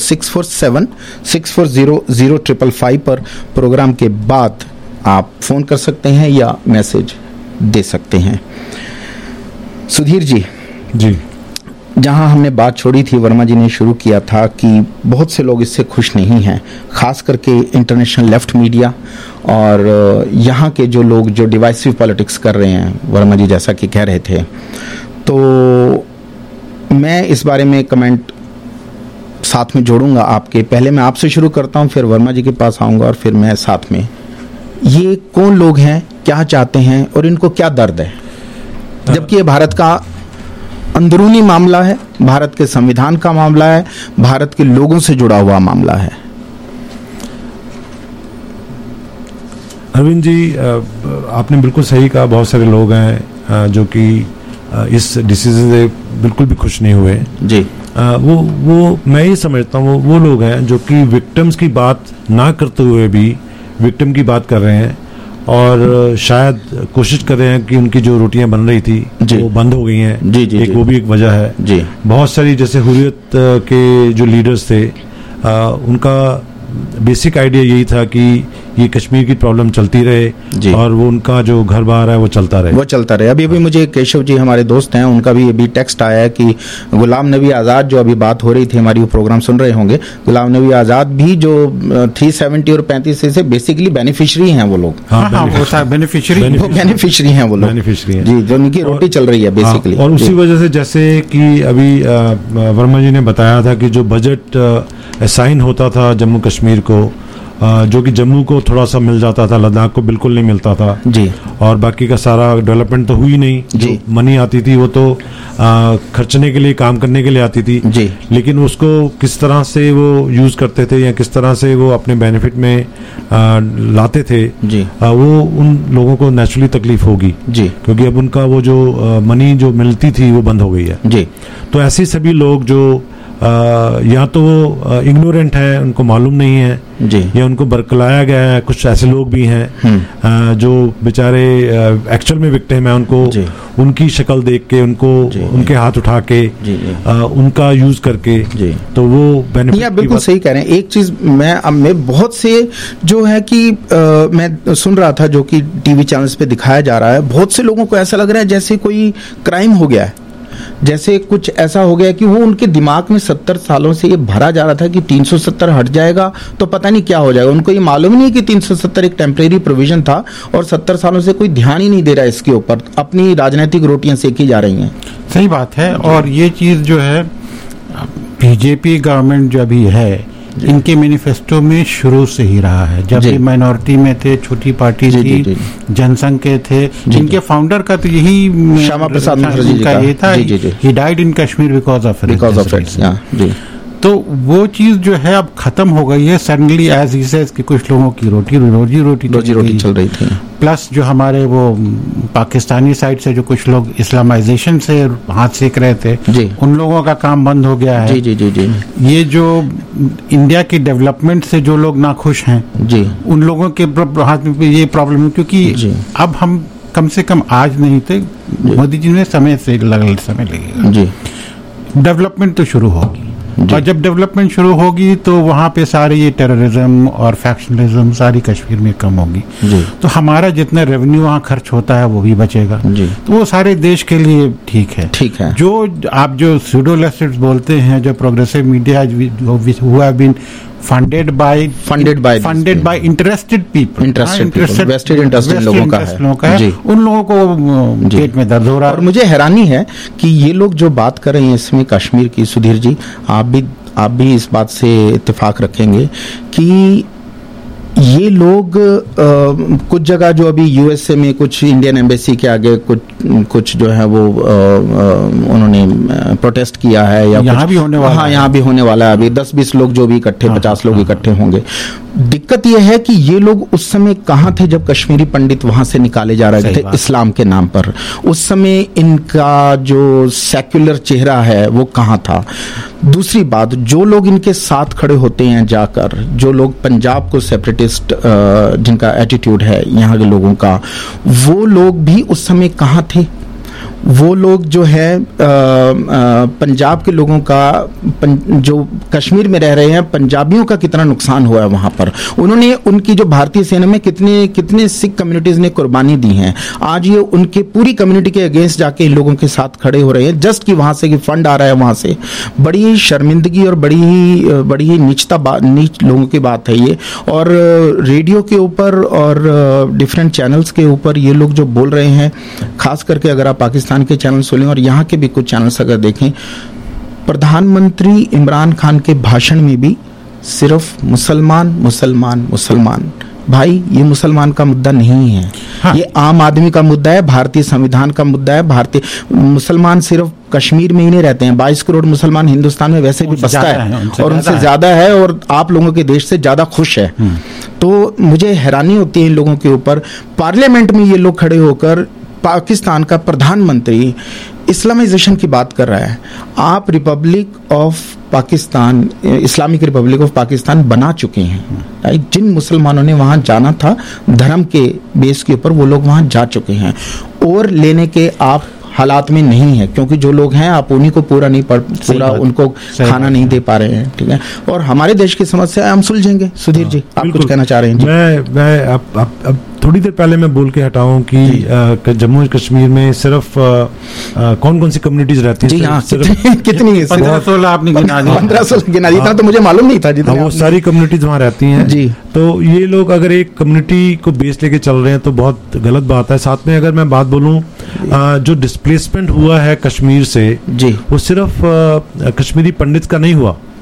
6476400555 पर प्रोग्राम के बाद आप फ़ोन कर सकते हैं या मैसेज दे सकते हैं। सुधीर जी जहां हमने बात छोड़ी थी, वर्मा जी ने शुरू किया था कि बहुत से लोग इससे खुश नहीं हैं, खास करके इंटरनेशनल लेफ्ट मीडिया और यहाँ के जो लोग जो डिवाइसिव पॉलिटिक्स कर रहे हैं, वर्मा जी जैसा कि कह रहे थे। तो मैं इस बारे में कमेंट साथ में जोड़ूंगा आपके। पहले मैं आपसे शुरू करता हूँ, फिर वर्मा जी के पास आऊँगा और फिर मैं साथ में। ये कौन लोग हैं, क्या चाहते हैं और इनको क्या दर्द है, जबकि ये भारत का अंदरूनी मामला है, भारत के संविधान का मामला है, भारत के लोगों से जुड़ा हुआ मामला है। अरविंद जी आपने बिल्कुल सही कहा। बहुत सारे लोग हैं जो कि इस डिसीजन से बिल्कुल भी खुश नहीं हुए जी। वो मैं ये समझता हूँ वो लोग हैं जो कि विक्टिम्स की बात ना करते हुए भी विक्टिम की बात कर रहे हैं और शायद कोशिश कर रहे हैं कि उनकी जो रोटियां बन रही थी वो बंद हो गई हैं। एक वो भी एक वजह है जी। बहुत सारी जैसे हुर्रियत के जो लीडर्स थे उनका बेसिक आइडिया यही था कि ये कश्मीर की प्रॉब्लम चलती रहे और वो उनका जो घर बाहर है वो चलता रहे। अभी मुझे केशव जी हमारे दोस्त हैं, उनका भी अभी टेक्स्ट आया है कि गुलाम नबी आज़ाद जो अभी बात हो रही थी, हमारी वो प्रोग्राम सुन रहे होंगे, गुलाम नबी आज़ाद भी जो 370 और 35 से बेसिकली बेनिफिशियरी हैं वो लोग। बेनिफिशियरी हैं वो लोग जी, जो उनकी रोटी चल रही है बेसिकली। और उसी वजह से जैसे कि अभी वर्मा जी ने बताया था कि जो बजट असाइन होता था जम्मू कश्मीर को जो कि जम्मू को थोड़ा सा मिल जाता था, लद्दाख को बिल्कुल नहीं मिलता था जी, और बाकी का सारा डेवलपमेंट तो हुई नहीं जी। मनी आती थी वो तो खर्चने के लिए, काम करने के लिए आती थी जी, लेकिन उसको किस तरह से वो यूज करते थे या किस तरह से वो अपने बेनिफिट में लाते थे जी, वो उन लोगों को नेचुरली तकलीफ होगी जी, क्योंकि अब उनका वो जो मनी जो मिलती थी वो बंद हो गई है जी। तो ऐसे सभी लोग जो या तो वो इग्नोरेंट है, उनको मालूम नहीं है जी, या उनको बरकलाया गया है, कुछ ऐसे लोग भी हैं जो बेचारे एक्चुअल में विक्टिम है, उनको उनकी शक्ल देख के, उनको उनके हाथ उठा के उनका यूज करके तो वो बेनिफिट। या बिल्कुल सही कह रहे हैं। एक चीज मैं बहुत से जो है कि मैं सुन रहा था जो कि टीवी चैनल्स पे दिखाया जा रहा है, बहुत से लोगों को ऐसा लग रहा है जैसे कोई क्राइम हो गया है, जैसे कुछ ऐसा हो गया कि वो उनके दिमाग में 70 सालों से ये भरा जा रहा था कि 370 हट जाएगा तो पता नहीं क्या हो जाएगा। उनको ये मालूम नहीं कि 370 एक टेम्परेरी प्रोविजन था और 70 सालों से कोई ध्यान ही नहीं दे रहा है इसके ऊपर, अपनी राजनीतिक रोटियां सेकी जा रही हैं। सही बात है। और ये चीज जो है बीजेपी गवर्नमेंट जो अभी है इनके मैनिफेस्टो में शुरू से ही रहा है। जब ये माइनॉरिटी में थे, छोटी पार्टी थी, जनसंघ के थे, इनके फाउंडर का तो यही श्यामा प्रसाद मुखर्जी का ये था, he died in Kashmir because of it. तो वो चीज जो है अब खत्म हो गई है सडनली, एज ही सेज कि कुछ लोगों की रोजी रोटी चल रही थी। प्लस जो हमारे वो पाकिस्तानी साइड से जो कुछ लोग इस्लामाइजेशन से हाथ सेक रहे थे, उन लोगों का काम बंद हो गया है। जी। ये जो इंडिया की डेवलपमेंट से जो लोग नाखुश हैं जी, उन लोगों के हाथ में ये प्रॉब्लम है, क्योंकि अब हम कम से कम आज नहीं थे, मोदी जी ने समय लगेगा जी, डेवलपमेंट तो शुरू होगी। और जब डेवलपमेंट शुरू होगी तो वहाँ पे सारे ये टेररिज्म और फैक्शनलिज्म सारी कश्मीर में कम होगी, तो हमारा जितना रेवेन्यू वहाँ खर्च होता है वो भी बचेगा, तो वो सारे देश के लिए ठीक है। जो आप जो स्यूडोलेसिट्स बोलते हैं, जो progressive media who have been funded by interested people, vested interest लोगों का है, उन लोगों को पेट में दर्द हो रहा है। और मुझे हैरानी है कि ये लोग जो बात कर रहे हैं इसमें कश्मीर की, सुधीर जी आप भी इस बात से इत्तेफाक रखेंगे कि ये लोग कुछ जगह जो अभी यूएसए में कुछ इंडियन एम्बेसी के आगे कुछ जो है वो उन्होंने प्रोटेस्ट किया है, या यहाँ भी होने वाला है। यहाँ भी होने वाला है। अभी 10-20 लोग जो भी इकट्ठे 50 लोग इकट्ठे होंगे। दिक्कत यह है कि ये लोग उस समय कहाँ थे जब कश्मीरी पंडित वहां से निकाले जा रहे थे इस्लाम के नाम पर? उस समय इनका जो सेक्युलर चेहरा है वो कहाँ था? दूसरी बात, जो लोग इनके साथ खड़े होते हैं जाकर, जो लोग पंजाब को सेपरेटिस्ट जिनका एटीट्यूड है यहाँ के लोगों का, वो लोग भी उस समय कहाँ थे? वो लोग जो है पंजाब के लोगों का जो कश्मीर में रह रहे हैं, पंजाबियों का कितना नुकसान हुआ है वहां पर। उन्होंने उनकी जो भारतीय सेना में कितने सिख कम्युनिटीज ने कुर्बानी दी हैं, आज ये उनके पूरी कम्युनिटी के अगेंस्ट जाके इन लोगों के साथ खड़े हो रहे हैं जस्ट कि वहां से कि फंड आ रहा है वहां से। बड़ी ही शर्मिंदगी और बड़ी ही नीच लोगों की बात है ये। और रेडियो के ऊपर और डिफरेंट चैनल्स के ऊपर ये लोग जो बोल रहे हैं, खास करके अगर आप पाकिस्तान के चैनल सुनें और यहाँ के भी कुछ चैनल्स अगर देखें, प्रधानमंत्री इमरान खान के भाषण में भी सिर्फ मुसलमान मुसलमान मुसलमान। भाई, ये मुसलमान का मुद्दा नहीं है। हाँ। ये आम आदमी का मुद्दा है, भारतीय संविधान का मुद्दा है। भारतीय मुसलमान सिर्फ कश्मीर में ही नहीं रहते हैं, 22 करोड़ मुसलमान हिंदुस्तान में वैसे भी बसता है और उनसे ज्यादा है और आप लोगों के देश से ज्यादा खुश है। तो मुझे हैरानी होती है इन लोगों के ऊपर। पार्लियामेंट में ये लोग खड़े होकर पाकिस्तान का प्रधानमंत्री इस्लामाइजेशन की बात कर रहा है। आप republic of Pakistan, Islamic republic of Pakistan बना चुके हैं। जिन मुसलमानों ने वहां जाना था धर्म के बेस के ऊपर, वो लोग वहां जा चुके हैं और लेने के आप हालात में नहीं है, क्योंकि जो लोग हैं आप उन्हीं को पूरा उनको खाना नहीं दे पा रहे हैं। ठीक है, और हमारे देश की समस्या हम सुलझेंगे। सुधीर जी, आप कुछ कहना चाह रहे हैं? मैं अब थोड़ी देर पहले मैं बोल के हटाऊं कि जम्मू कश्मीर में सिर्फ कौन कौन सी कम्युनिटीज रहती हैं? जी हाँ, कितनी? 15-16 आपने गिना दिया। 15-16 गिना दिया, तो मुझे मालूम नहीं था जितना। वो सारी कम्युनिटीज वहाँ रहती हैं जी। तो ये लोग अगर एक कम्युनिटी को बेस लेके चल रहे हैं तो बहुत गलत बात है। साथ में अगर मैं बात बोलूं, जो डिस्प्लेसमेंट हुआ है कश्मीर से जी, वो सिर्फ कश्मीरी पंडित का नहीं हुआ,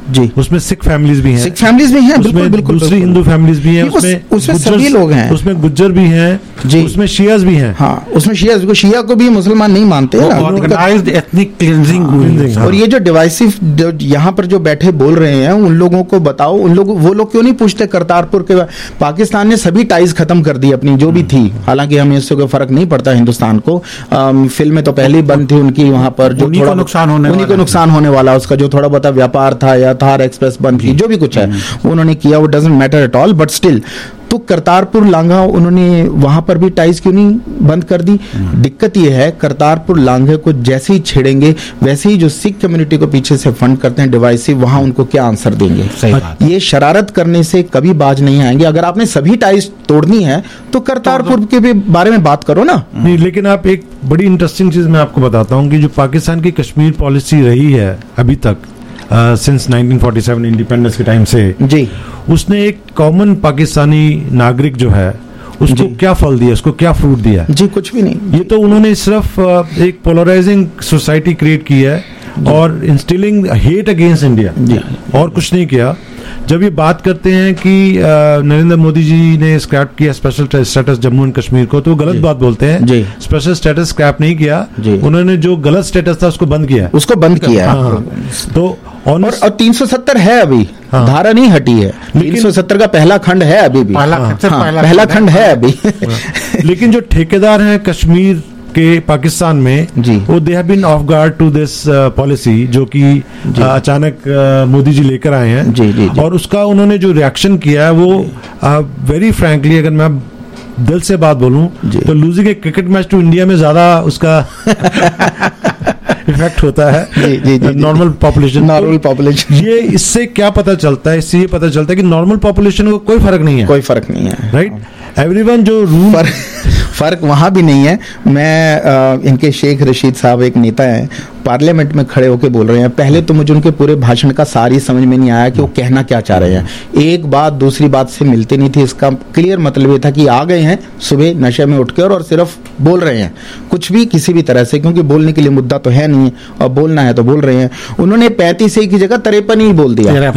जी, उसमें सिख फैमिलीज भी हैं, सिख फैमिलीज भी हैं, बिल्कुल बिल्कुल, दूसरी हिंदू फैमिलीज भी हैं, उसमें सभी लोग हैं, उसमें गुज्जर भी हैं जी, उसमें शियाज भी हैं। हाँ, उसमें शिया को भी मुसलमान नहीं मानते हैं, ऑर्गेनाइज्ड एथनिक क्लींजिंग। और ये जो डिवाइसिव यहाँ पर जो बैठे बोल रहे हैं, उन लोगों को बताओ, वो लोग क्यों नहीं पूछते करतारपुर के? पाकिस्तान ने सभी टाइज खत्म कर दी अपनी जो भी थी, हालांकि हमें इससे कोई फर्क नहीं पड़ता हिंदुस्तान को। फिल्में तो पहले ही बंद थी उनकी वहां पर, जो उन्हीं को नुकसान होने वाला, उसका जो थोड़ा बहुत व्यापार था, या थार एक्सप्रेस बंद थी, जो भी कुछ है उन्होंने किया, वो doesn't matter at all, but still तो करतारपुर लांघा उन्होंने वहां पर भी टाइज क्यों नहीं बंद कर दी? दिक्कत ये है, करतारपुर लांघे को जैसे ही छेड़ेंगे वैसे ही जो सिख कम्युनिटी को पीछे से फंड करते हैं डिवाइसिव, वहां उनको क्या आंसर देंगे? ये शरारत करने से कभी बाज नहीं आएंगे। अगर आपने सभी टाइज तोड़नी है तो करतारपुर के भी बारे में बात करो ना। नहीं, लेकिन आप एक बड़ी इंटरेस्टिंग चीज मैं आपको बताता हूँ कि जो पाकिस्तान की कश्मीर पॉलिसी रही है अभी तक सिंस 1947 इंडिपेंडेंस के टाइम से जी, उसने एक कॉमन पाकिस्तानी नागरिक जो है उसको क्या फल दिया, उसको क्या फ्रूट दिया? जी कुछ भी नहीं। ये तो उन्होंने सिर्फ एक पोलराइजिंग सोसाइटी क्रिएट की है और इंस्टिलिंग हेट अगेंस्ट इंडिया, और कुछ नहीं किया। जब ये बात करते हैं कि नरेंद्र मोदी जी ने स्क्रैप किया special status Jammu and Kashmir को, तो गलत बात बोलते हैं जी। स्पेशल स्टेटस स्क्रैप नहीं किया, उन्होंने जो गलत स्टेटस था उसको बंद किया, तो और 370 है अभी, धारा नहीं हटी है, 370 का पहला खंड है अभी भी, पहला खंड है अभी। लेकिन जो ठेकेदार हैं कश्मीर के पाकिस्तान में जी, वो they have been off guard to this policy जो कि अचानक मोदी जी लेकर आए हैं जी, जी, जी। और उसका उन्होंने जो रिएक्शन किया है वो वेरी फ्रैंकली, अगर मैं दिल से बात बोलूं तो losing a cricket match to India में ज्यादा उसका इफेक्ट होता है नॉर्मल पॉपुलेशन। ये इससे क्या पता चलता है? इससे ये पता चलता है कि नॉर्मल पॉपुलेशन को कोई फर्क नहीं है, राइट? एवरीवन जो रूल फर्क वहां भी नहीं है। मैं इनके शेख रशीद साहब एक नेता हैं, पार्लियामेंट में खड़े होकर बोल रहे हैं, पहले तो मुझे उनके पूरे भाषण का सारी समझ में नहीं आया कि वो कहना क्या चाह रहे हैं। एक बात दूसरी बात से मिलती नहीं थी। इसका क्लियर मतलब ये था कि आ गए हैं सुबह नशे में उठकर और सिर्फ बोल रहे हैं कुछ भी किसी भी तरह से, क्योंकि बोलने के लिए मुद्दा तो है नहीं और बोलना है तो बोल रहे हैं। उन्होंने 35 की जगह 53 ही बोल दिया।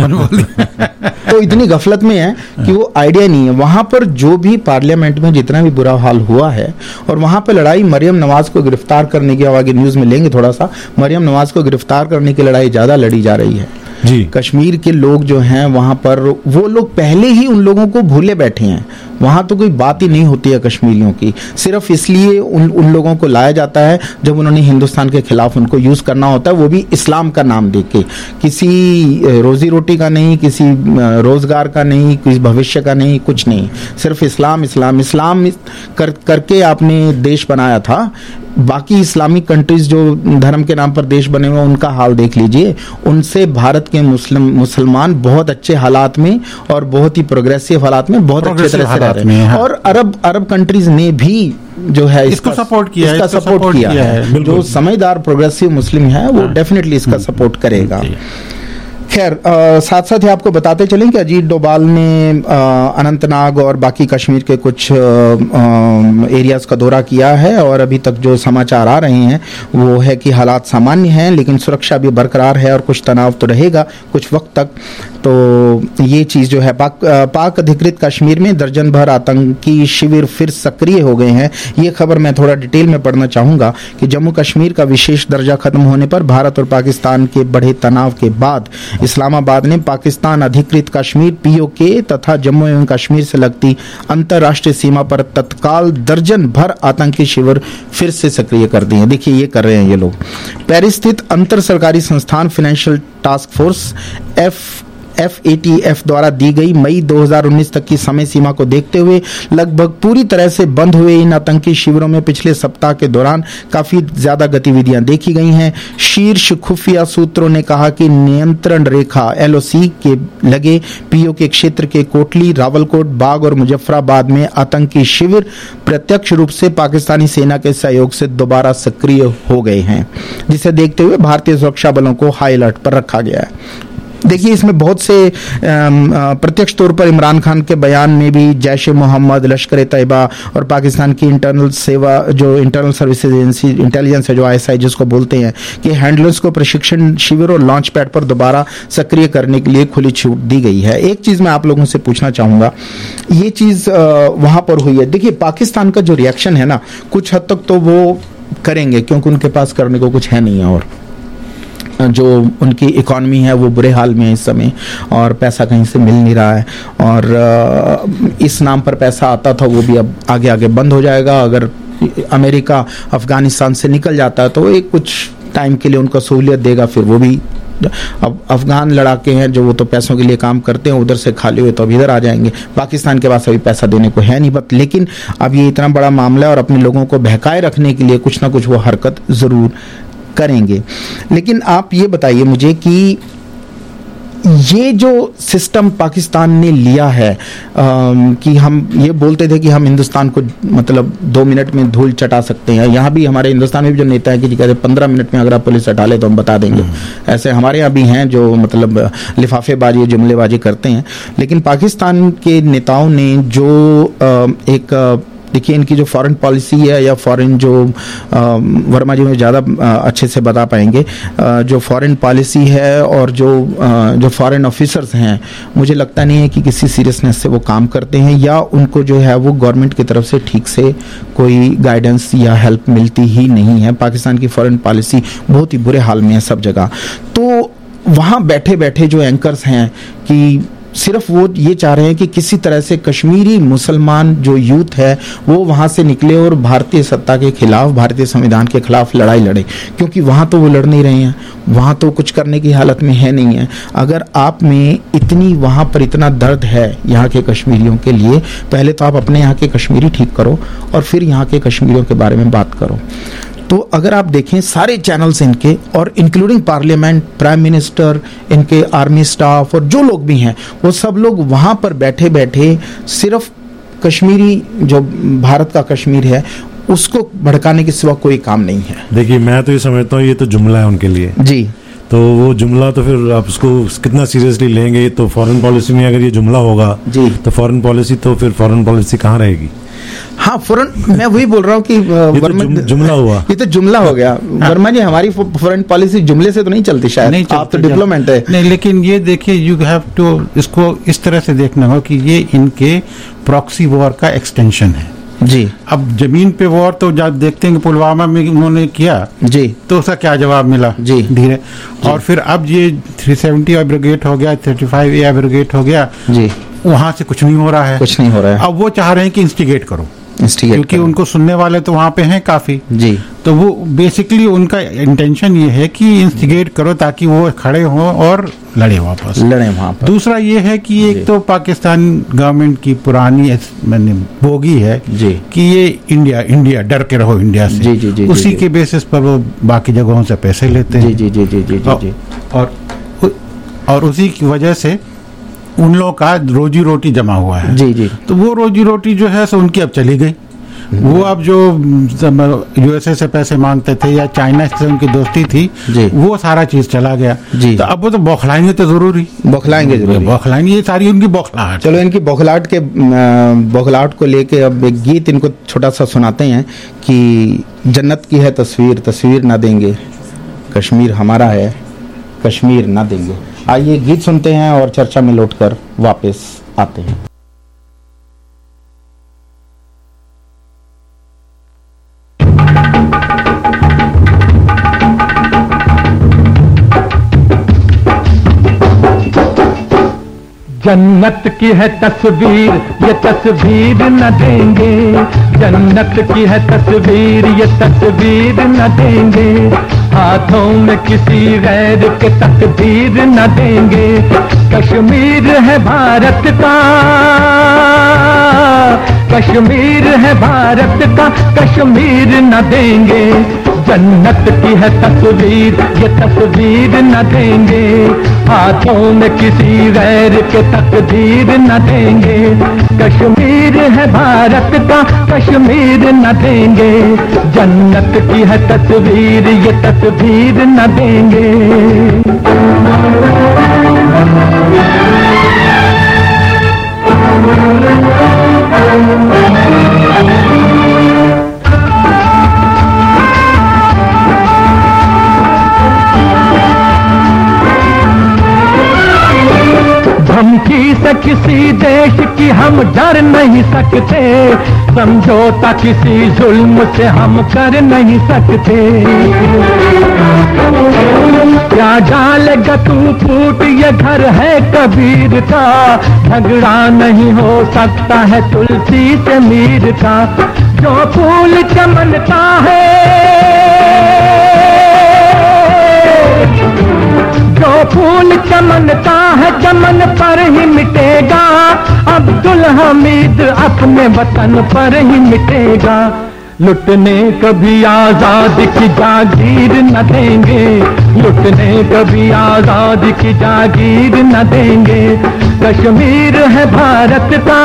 तो इतनी गफलत में है कि वो आइडिया नहीं है। वहां पर जो भी पार्लियामेंट में जितना भी बुरा हाल हुआ है, और वहां पर लड़ाई मरियम नवाज को गिरफ्तार करने की, आगे न्यूज में लेंगे थोड़ा सा, मरियम नवाज को गिरफ्तार करने की लड़ाई ज्यादा लड़ी जा रही है जी। कश्मीर के लोग जो हैं वहां पर, वो लोग पहले ही उन लोगों को भूले बैठे हैं। वहां तो कोई बात ही नहीं होती है कश्मीरियों की, सिर्फ इसलिए उन लोगों को लाया जाता है जब उन्होंने हिंदुस्तान के खिलाफ उनको यूज करना होता है, वो भी इस्लाम का नाम देके। किसी रोजी रोटी का नहीं, किसी रोजगार का नहीं, किसी भविष्य का नहीं, कुछ नहीं, सिर्फ इस्लाम इस्लाम इस्लाम करके आपने देश बनाया था। बाकी इस्लामिक कंट्रीज जो धर्म के नाम पर देश बने हुए, उनका हाल देख लीजिए। उनसे भारत के मुसलमान बहुत अच्छे हालात में और बहुत ही प्रोग्रेसिव हालात में बहुत अच्छे तरह से रह रहे हैं। और अरब कंट्रीज ने भी जो है इसको सपोर्ट किया है। जो समझदार प्रोग्रेसिव मुस्लिम है वो डेफिनेटली इसका सपोर्ट करेगा। खैर, साथ साथ ही आपको बताते चलें कि अजीत डोभाल ने अनंतनाग और बाकी कश्मीर के कुछ एरियाज का दौरा किया है, और अभी तक जो समाचार आ रहे हैं वो है कि हालात सामान्य हैं, लेकिन सुरक्षा भी बरकरार है और कुछ तनाव तो रहेगा कुछ वक्त तक। तो ये चीज़ जो है, पाक अधिकृत कश्मीर में दर्जन भर आतंकी शिविर फिर सक्रिय हो गए हैं। ये खबर मैं थोड़ा डिटेल में पढ़ना चाहूँगा कि जम्मू कश्मीर का विशेष दर्जा खत्म होने पर भारत और पाकिस्तान के बढ़े तनाव के बाद इस्लामाबाद ने पाकिस्तान अधिकृत कश्मीर पीओके तथा जम्मू एवं कश्मीर से लगती अंतर्राष्ट्रीय सीमा पर तत्काल दर्जन भर आतंकी शिविर फिर से सक्रिय कर दिए। देखिए ये कर रहे हैं ये लोग। पेरिस स्थित अंतर सरकारी संस्थान फाइनेंशियल टास्क फोर्स FATF द्वारा दी गई मई 2019 तक की समय सीमा को देखते हुए लगभग पूरी तरह से बंद हुए इन आतंकी शिविरों में पिछले सप्ताह के दौरान काफी ज्यादा गतिविधियां देखी गई हैं। शीर्ष खुफिया सूत्रों ने कहा कि नियंत्रण रेखा LOC के लगे PO के क्षेत्र के कोटली, रावलकोट, बाग और मुजफ्फराबाद में आतंकी शिविर प्रत्यक्ष रूप से पाकिस्तानी सेना के सहयोग से दोबारा सक्रिय हो गए हैं, जिसे देखते हुए भारतीय सुरक्षा बलों को हाई अलर्ट पर रखा गया है। देखिए इसमें बहुत से प्रत्यक्ष तौर पर इमरान खान के बयान में भी जैश ए मोहम्मद, लश्कर ए तैयबा और पाकिस्तान की इंटरनल सेवा जो इंटरनल सर्विसेज एजेंसी इंटेलिजेंस है जो ISI जिसको बोलते हैं कि हैंडलर्स को प्रशिक्षण शिविर और लॉन्च पैड पर दोबारा सक्रिय करने के लिए खुली छूट दी गई है। एक चीज मैं आप लोगों से पूछना चाहूंगा, ये चीज वहां पर हुई है। देखिए पाकिस्तान का जो रिएक्शन है ना, कुछ हद तक तो वो करेंगे क्योंकि उनके पास करने को कुछ है नहीं है, और जो उनकी इकॉनमी है वो बुरे हाल में है इस समय, और पैसा कहीं से मिल नहीं रहा है, और इस नाम पर पैसा आता था वो भी अब आगे आगे बंद हो जाएगा। अगर अमेरिका अफगानिस्तान से निकल जाता है तो एक कुछ टाइम के लिए उनको सहूलियत देगा, फिर वो भी अब अफगान लड़ाके हैं जो वो तो पैसों के लिए काम करते हैं, उधर से खाली हुए तो अब इधर आ जाएंगे। पाकिस्तान के पास अभी पैसा देने को है नहीं, बट लेकिन अब ये इतना बड़ा मामला है और अपने लोगों को बहकाए रखने के लिए कुछ ना कुछ वो हरकत जरूर करेंगे। लेकिन आप ये बताइए मुझे कि ये जो सिस्टम पाकिस्तान ने लिया है कि हम ये बोलते थे कि हम हिंदुस्तान को मतलब 2 मिनट में धूल चटा सकते हैं, यहाँ भी हमारे हिंदुस्तान में भी जो नेता है कि कहते 15 मिनट में अगर आप पुलिस हटा ले तो हम बता देंगे, ऐसे हमारे यहाँ भी हैं जो मतलब लिफाफेबाजी जुमलेबाजी करते हैं। लेकिन पाकिस्तान के नेताओं ने जो एक देखिए इनकी जो फॉरेन पॉलिसी है या फॉरेन जो वर्मा जी में ज़्यादा अच्छे से बता पाएंगे, जो फॉरेन पॉलिसी है और जो फॉरेन ऑफिसर्स हैं, मुझे लगता नहीं है कि किसी सीरियसनेस से वो काम करते हैं या उनको जो है वो गवर्नमेंट की तरफ से ठीक से कोई गाइडेंस या हेल्प मिलती ही नहीं है। पाकिस्तान की फॉरेन पॉलिसी बहुत ही बुरे हाल में है सब जगह। तो वहाँ बैठे बैठे जो एंकर्स हैं कि सिर्फ वो ये चाह रहे हैं कि किसी तरह से कश्मीरी मुसलमान जो यूथ है वो वहां से निकले और भारतीय सत्ता के खिलाफ, भारतीय संविधान के खिलाफ लड़ाई लड़े, क्योंकि वहां तो वो लड़ नहीं रहे हैं, वहां तो कुछ करने की हालत में है नहीं है। अगर आप में इतनी वहां पर इतना दर्द है यहाँ के कश्मीरियों के लिए, पहले तो आप अपने यहाँ के कश्मीरी ठीक करो और फिर यहाँ के कश्मीरियों के बारे में बात करो। तो अगर आप देखें सारे चैनल्स इनके और इंक्लूडिंग पार्लियामेंट, प्राइम मिनिस्टर, इनके आर्मी स्टाफ और जो लोग भी हैं वो सब लोग वहां पर बैठे बैठे सिर्फ कश्मीरी जो भारत का कश्मीर है उसको भड़काने के सिवा कोई काम नहीं है। देखिए मैं तो ये समझता हूँ ये तो जुमला है उनके लिए जी, तो वो जुमला तो फिर आप उसको कितना सीरियसली लेंगे। तो फॉरेन पॉलिसी में अगर ये जुमला होगा जी तो फॉरेन पॉलिसी तो फिर फॉरेन पॉलिसी कहाँ रहेगी। हाँ फॉरेन, मैं वही बोल रहा हूँ कि तो जुमला हुआ, ये तो जुमला हो गया। वर्मा जी हमारी फॉरेन पॉलिसी जुमले से तो नहीं चलती शायद, नहीं आप तो डिप्लोमेट है। नहीं, लेकिन ये देखिए यू हैव टू इसको इस तरह से देखना हो कि ये इनके प्रॉक्सी वॉर का एक्सटेंशन है जी। अब जमीन पे वॉर तो जब देखते हैं कि पुलवामा में उन्होंने किया जी तो उसका क्या जवाब मिला जी धीरे, और फिर अब ये 370 एब्रोगेट हो गया, 35A एब्रोगेट हो गया जी, वहां से कुछ नहीं हो रहा है, कुछ नहीं हो रहा है। अब वो चाह रहे हैं कि इंस्टिगेट करो, क्योंकि उनको सुनने वाले तो वहां पे हैं काफी जी। तो वो बेसिकली उनका इंटेंशन ये है कि इंस्टिगेट करो ताकि वो खड़े हों और लड़े वापस, लड़े वहां पर। दूसरा ये है कि एक तो पाकिस्तान गवर्नमेंट की पुरानी बोगी है जी कि ये इंडिया डर के रहो इंडिया से जी, जी, जी, उसी के बेसिस पर वो बाकी जगहों से पैसे लेते हैं जी जी जी जी जी, और उसी की वजह से उन लोगों का रोजी रोटी जमा हुआ है जी जी। तो वो रोजी रोटी जो है सो उनकी अब चली गई। वो अब जो USA से पैसे मांगते थे या चाइना से उनकी दोस्ती थी जी, वो सारा चीज चला गया जी। तो अब वो तो बौखलाएंगे तो जरूरी बौखलाएंगे, ये सारी उनकी बौखलाहट। चलो इनकी बौखलाहट को लेके अब एक गीत इनको छोटा सा सुनाते हैं कि जन्नत की है तस्वीर, तस्वीर ना देंगे, कश्मीर हमारा है, कश्मीर ना देंगे। आइए गीत सुनते हैं और चर्चा में लौटकर वापस आते हैं। जन्नत की है तस्वीर, ये तस्वीर न देंगे, जन्नत की है तस्वीर, ये तस्वीर न देंगे, हाथों में किसी गैर के तकदीर न देंगे। कश्मीर है भारत का, कश्मीर है भारत का, कश्मीर न देंगे। जन्नत की है तस्वीर, ये तस्वीर न देंगे, हाथों में किसी गैर के तकदीर न देंगे। कश्मीर है भारत का, कश्मीर न देंगे, जन्नत की है तस्वीर, ये तस्वीर न देंगे। धमकी से किसी देश की हम डर नहीं सकते, समझौता किसी जुल्म से हम कर नहीं सकते। क्या डालेगा तू फूट, ये घर है कबीर का, झगड़ा नहीं हो सकता है तुलसी से मीर का। जो फूल चमनता है, जो फूल चमनता है चमन पर ही मिटेगा, अब्दुल हमीद अपने वतन पर ही मिटेगा। लुटने कभी आजादी की जागीर न देंगे, लुटने कभी आजादी की जागीर न देंगे। कश्मीर है भारत का,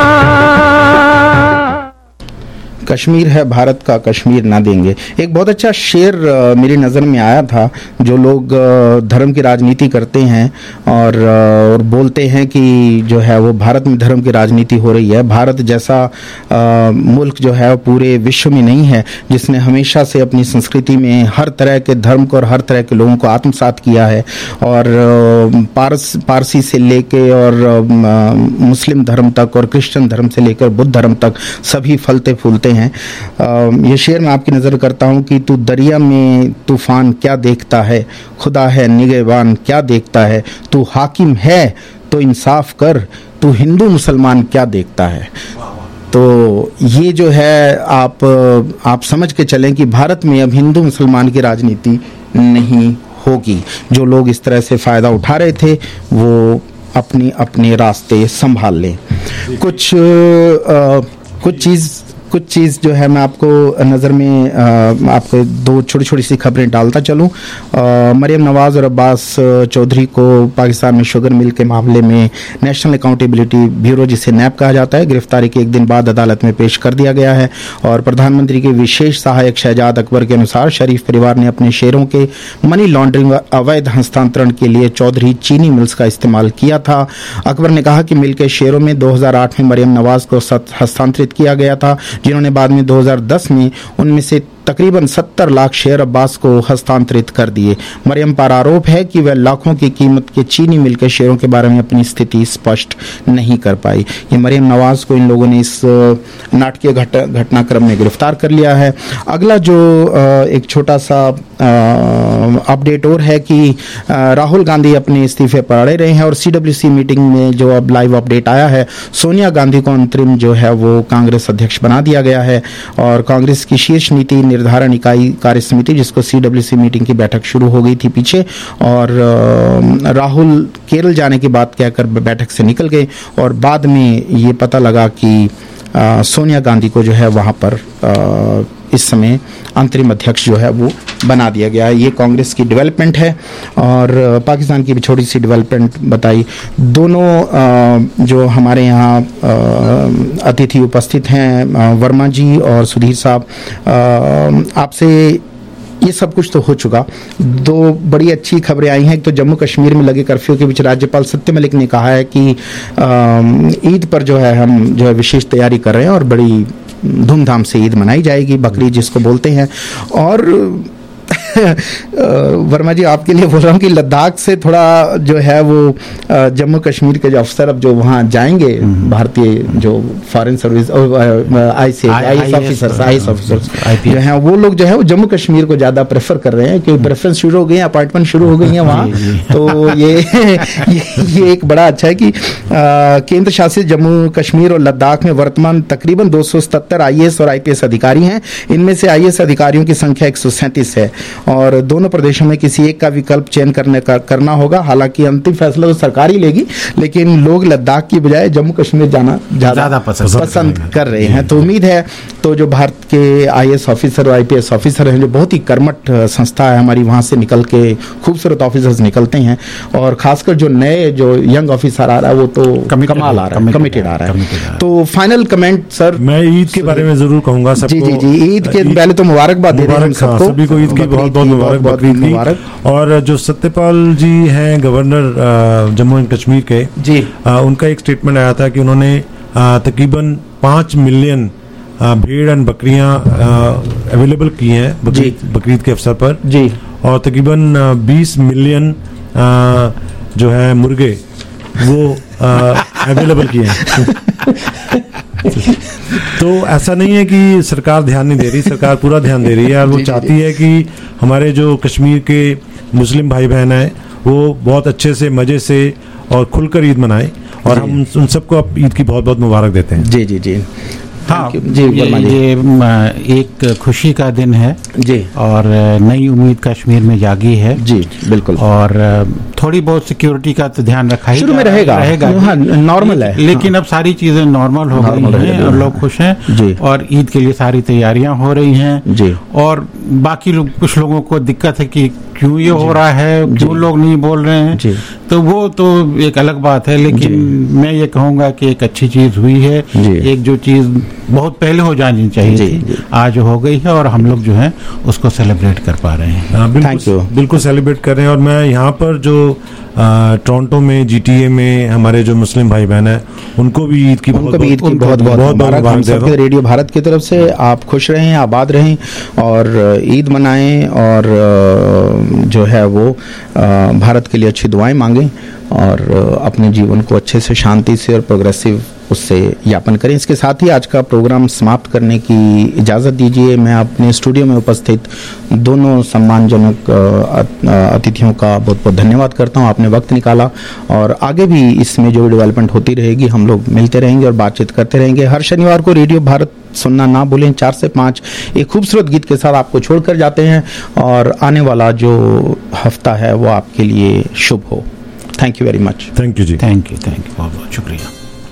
कश्मीर है भारत का, कश्मीर ना देंगे। एक बहुत अच्छा शेर मेरी नज़र में आया था। जो लोग धर्म की राजनीति करते हैं और बोलते हैं कि जो है वो भारत में धर्म की राजनीति हो रही है, भारत जैसा मुल्क जो है पूरे विश्व में नहीं है जिसने हमेशा से अपनी संस्कृति में हर तरह के धर्म को और हर तरह के लोगों को आत्मसात किया है। और पारसी से लेके और मुस्लिम धर्म तक और क्रिश्चियन धर्म से लेकर बुद्ध धर्म तक सभी फलते फूलते हैं। ये शेर मैं आपकी नजर करता हूं कि तू दरिया में तूफान क्या देखता है, खुदा है निगहबान क्या देखता है, तू हाकिम है तो इंसाफ कर, तू हिंदू मुसलमान क्या देखता है। तो ये जो है आप समझ के चलें कि भारत में अब हिंदू मुसलमान की राजनीति नहीं होगी। जो लोग इस तरह से फायदा उठा रहे थे वो अपने अपने रास्ते संभाल लें। कुछ चीज़ जो है मैं आपको नज़र में आपको दो छोटी छोटी सी खबरें डालता चलूँ। मरियम नवाज़ और अब्बास चौधरी को पाकिस्तान में शुगर मिल के मामले में नेशनल अकाउंटेबिलिटी ब्यूरो, जिसे नैप कहा जाता है, गिरफ्तारी के एक दिन बाद अदालत में पेश कर दिया गया है। और प्रधानमंत्री के विशेष सहायक शहजाद अकबर के अनुसार शरीफ परिवार ने अपने शेयरों के मनी लॉन्ड्रिंग व अवैध हस्तांतरण के लिए चौधरी चीनी मिल्स का इस्तेमाल किया था। अकबर ने कहा कि मिल के शेयरों में 2008 में मरियम नवाज़ को हस्तांतरित किया गया था, जिन्होंने बाद में 2010 में उनमें से तकरीबन 70 लाख शेयर अब्बास को हस्तांतरित कर दिए। मरियम पर आरोप है कि वह लाखों की कीमत के चीनी मिल के शेयरों के बारे में अपनी स्थिति स्पष्ट नहीं कर पाई। ये मरियम नवाज को इन लोगों ने इस नाटकीय घटनाक्रम में गिरफ्तार कर लिया है। अगला जो एक छोटा सा अपडेट और है कि राहुल गांधी अपने इस्तीफे पर अड़े रहे हैं और CWC मीटिंग में जो अब लाइव अपडेट आया है, सोनिया गांधी को अंतरिम जो है वो कांग्रेस अध्यक्ष बना दिया गया है। और कांग्रेस की शीर्ष नीति निर्धारण इकाई कार्य समिति, जिसको CWC मीटिंग की बैठक शुरू हो गई थी पीछे, और राहुल केरल जाने की बात कहकर बैठक से निकल गए और बाद में ये पता लगा कि सोनिया गांधी को जो है वहां पर इस समय अंतरिम अध्यक्ष जो है वो बना दिया गया है। ये कांग्रेस की डेवलपमेंट है। और पाकिस्तान की भी छोटी सी डेवलपमेंट बताई। दोनों जो हमारे यहाँ अतिथि उपस्थित हैं, वर्मा जी और सुधीर साहब, आपसे ये सब कुछ तो हो चुका। दो बड़ी अच्छी खबरें आई हैं। एक तो जम्मू कश्मीर में लगे कर्फ्यू के बीच राज्यपाल सत्यपाल मलिक ने कहा है कि ईद पर जो है हम जो है विशेष तैयारी कर रहे हैं और बड़ी धूमधाम से ईद मनाई जाएगी, बकरीद जिसको बोलते हैं। और वर्मा जी आपके लिए बोल रहा हूँ कि लद्दाख से थोड़ा जो है वो जम्मू कश्मीर के जो अफसर अब जो वहाँ जाएंगे, भारतीय जो फॉरेन सर्विस आईएएस ऑफिसर्स जो हैं, वो लोग जो है वो जम्मू कश्मीर को ज़्यादा प्रेफर कर रहे हैं क्योंकि प्रेफरेंस शुरू हो गई है, अपार्टमेंट शुरू हो गई हैं वहाँ। तो ये एक बड़ा अच्छा है कि केंद्र शासित जम्मू कश्मीर और लद्दाख में वर्तमान तकरीबन 277 आईएएस और आईपीएस अधिकारी हैं। इनमें से आईएएस अधिकारियों की संख्या 137 है और दोनों प्रदेशों में किसी एक का विकल्प चयन करना होगा। हालांकि अंतिम फैसला तो सरकार ही लेगी, लेकिन लोग लद्दाख की बजाय जम्मू कश्मीर जाना ज्यादा पसंद कर रहे हैं। तो उम्मीद है तो जो भारत के आईएएस ऑफिसर और आईपीएस ऑफिसर हैं, जो बहुत ही कर्मठ संस्था है हमारी, वहां से निकल के खूबसूरत ऑफिसर्स निकलते हैं और खासकर जो नए जो यंग ऑफिसर आ रहा है वो तो कमाल आ रहा है, कमिटेड आ रहा है। तो फाइनल कमेंट सर, मैं ईद के बारे में जरूर कहूंगा सबको। जी ईद के पहले तो मुबारकबाद दे रहे हैं सबको, सभी को ईद की बहुत बहुत मुबारक बकरीद की। और जो सत्यपाल जी हैं गवर्नर जम्मू एंड कश्मीर के जी, उनका एक स्टेटमेंट आया था कि उन्होंने तकरीबन 5 मिलियन भेड़ एंड बकरियां अवेलेबल की हैं बकरीद के अवसर पर जी, और तकरीबन 20 मिलियन जो है मुर्गे वो अवेलेबल किए हैं। तो ऐसा नहीं है कि सरकार ध्यान नहीं दे रही, सरकार पूरा ध्यान दे रही है और वो चाहती है कि हमारे जो कश्मीर के मुस्लिम भाई बहन हैं वो बहुत अच्छे से मजे से और खुलकर ईद मनाएं, और हम उन सबको अब ईद की बहुत बहुत मुबारक देते हैं। जी जी जी हाँ, ये एक खुशी का दिन है जी, और नई उम्मीद कश्मीर में जागी है जी, बिल्कुल। और थोड़ी बहुत सिक्योरिटी का तो ध्यान रखा ही शुरू में रहेगा नॉर्मल है, लेकिन अब सारी चीजें नॉर्मल हो गई हैं और लोग खुश हैं जी, और ईद के लिए सारी तैयारियां हो रही हैं जी। और बाकी कुछ लोगों को दिक्कत है कि क्यों ये हो रहा है, क्यों लोग नहीं बोल रहे हैं, तो वो तो एक अलग बात है, लेकिन मैं ये कहूँगा कि एक अच्छी चीज हुई है। एक जो चीज बहुत पहले हो जानी चाहिए थी आज हो गई है, और हम लोग जो है उसको सेलिब्रेट कर पा रहे हैं। बिल्कुल सेलिब्रेट कर रहे हैं। और मैं यहाँ पर जो टोरंटो में GTA में हमारे जो मुस्लिम भाई बहन है उनको भी ईद की बहुत मुबारक। हम सबके रेडियो भारत की तरफ से आप खुश रहें, आबाद रहें और ईद मनाएं, और जो है वो भारत के लिए अच्छी दुआएं मांगें और अपने जीवन को अच्छे से शांति से और प्रोग्रेसिव उससे यापन करें। इसके साथ ही आज का प्रोग्राम समाप्त करने की इजाज़त दीजिए। मैं अपने स्टूडियो में उपस्थित दोनों सम्मानजनक अतिथियों का बहुत बहुत धन्यवाद करता हूं, आपने वक्त निकाला, और आगे भी इसमें जो डेवलपमेंट होती रहेगी हम लोग मिलते रहेंगे और बातचीत करते रहेंगे। हर शनिवार को रेडियो भारत सुनना ना भूलें। 4 से 5 एक खूबसूरत गीत के साथ आपको छोड़कर जाते हैं, और आने वाला जो हफ्ता है वो आपके लिए शुभ हो। Thank you very much. Thank you जी। थैंक यू बहुत बहुत शुक्रिया।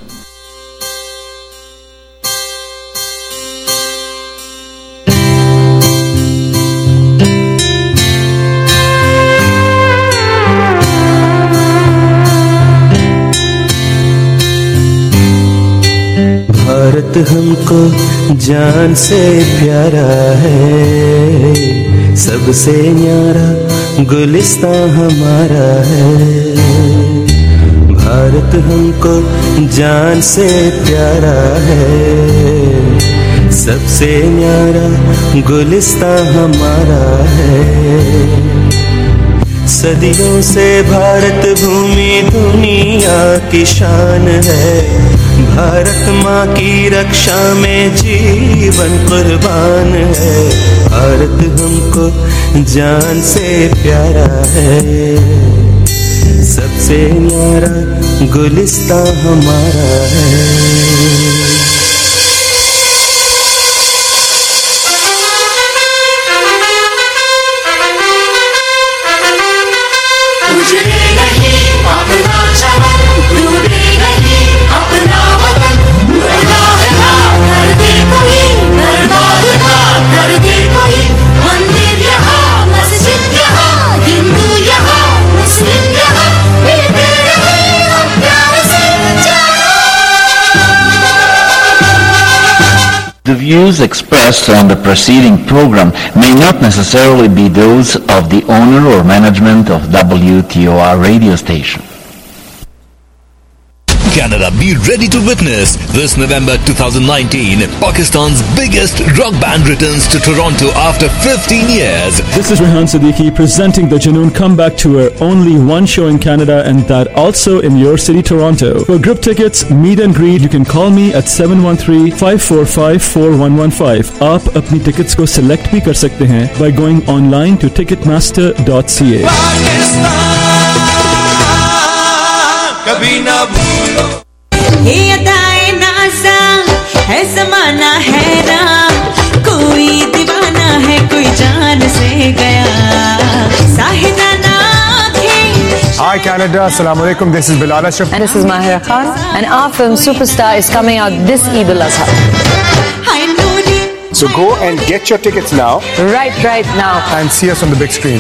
भारत हमको जान से प्यारा है, सबसे न्यारा गुलिस्तां हमारा है। भारत हमको जान से प्यारा है, सबसे न्यारा गुलिस्तां हमारा है। सदियों से भारत भूमि दुनिया की शान है, भारत माँ की रक्षा में जीवन कुर्बान है। भारत हमको जान से प्यारा है, सबसे न्यारा गुलिस्तां हमारा है। The views expressed on the preceding program may not necessarily be those of the owner or management of WTOR radio station. Canada, be ready to witness this November 2019 Pakistan's biggest rock band returns to Toronto after 15 years. This is Rehan Siddiqui presenting the Junoon Comeback Tour, only one show in Canada and that also in your city, Toronto. For group tickets, meet and greet, you can call me at 713-545-4115. आप अपनी tickets को select भी कर सकते हैं by going online to ticketmaster.ca. कभी ना भूलो ये अदाए नाज़ा है, ज़माना हैरान, कोई दीवाना है, कोई जान से गया, साहिदाना आँखें। Hi Canada, Assalamu alaikum. This is Bilal Ashraf. And this is Mahira Khan. And our film Superstar is coming out this Eid al-Adha. So go and get your tickets now. Right now. And see us on the big screen.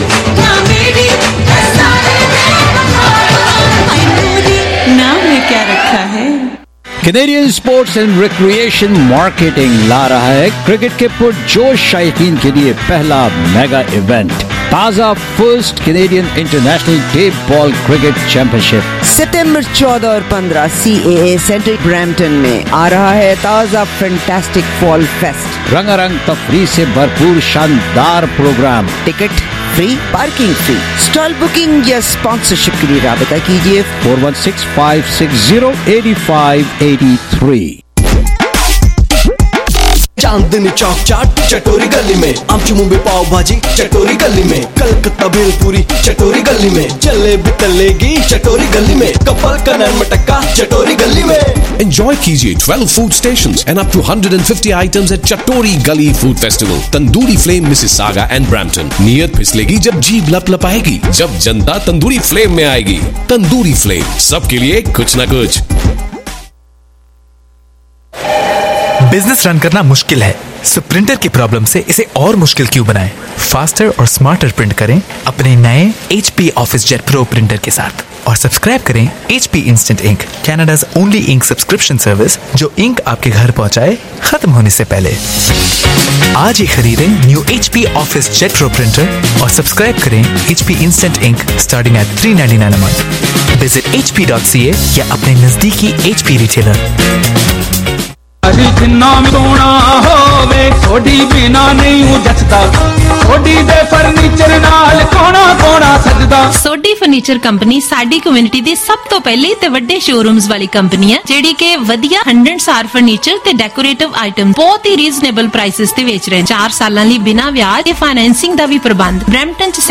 नाम में क्या रखा है? Canadian sports and recreation marketing ला रहा है cricket के पुरजोश शायकीन के लिए पहला मेगा इवेंट ताजा first Canadian international tape ball cricket championship सितंबर 14 और 15 CAA सेंटर ब्रैम्पटन में आ रहा है ताजा फैंटास्टिक फॉल फेस्ट। रंगारंग तफरीह से भरपूर शानदार programme, ticket free, parking free. Stall booking या स्पॉन्सरशिप के लिए राबता कीजिए 4165608583। चांदनी चौक चाट चटोरी गली में, आमची मुंबई पाव भाजी चटोरी गली में, कलकत्ता भेलपूरी चटोरी गली में, जलेबी तलेगी चटोरी गली में, कपल कनन मटक्का चटोरी गली में। Enjoy कीजिए 12 food stations and up to 150 items at Chatori Gully Food Festival, tandoori flame Mississauga and Brampton. नियत फिसलेगी जब जीभ लपलपाएगी, जब जनता तंदूरी फ्लेम में आएगी। तंदूरी फ्लेम, सबके लिए कुछ न कुछ। बिजनेस रन करना मुश्किल है, सो प्रिंटर की प्रॉब्लम से इसे और मुश्किल क्यों बनाएं? फास्टर और स्मार्टर प्रिंट करें अपने नए HP office jet pro printer के साथ और सब्सक्राइब करें HP instant ink, Canada's only ink subscription service जो इंक आपके घर पहुंचाए खत्म होने से पहले। आज ही खरीदें new HP office jet pro printer और सब्सक्राइब करें HP instant ink starting at $3.99 a month। Visit hp.ca या अपने नजदीकी HP रिटेलर। जिन्ना सोना होवे थोड़ी बिना नहीं जचदा, थोड़ी दे फर्नीचर नाल कोना कोना सजदा। सोडी फर्नीचर कंपनी साडी कम्युनिटी दी सब तो पहले ते वड्डे शोरूम्स वाली कंपनी है जेडी के वधिया 100 स्टार फर्नीचर ते डेकोरेटिव आइटम बहुत ही रीजनेबल प्राइसेस ते बेच रहे हैं। 4 सालां लई बिना ब्याज ते फाइनेंसिंग दा भी प्रबंध। ब्रैम्पटन च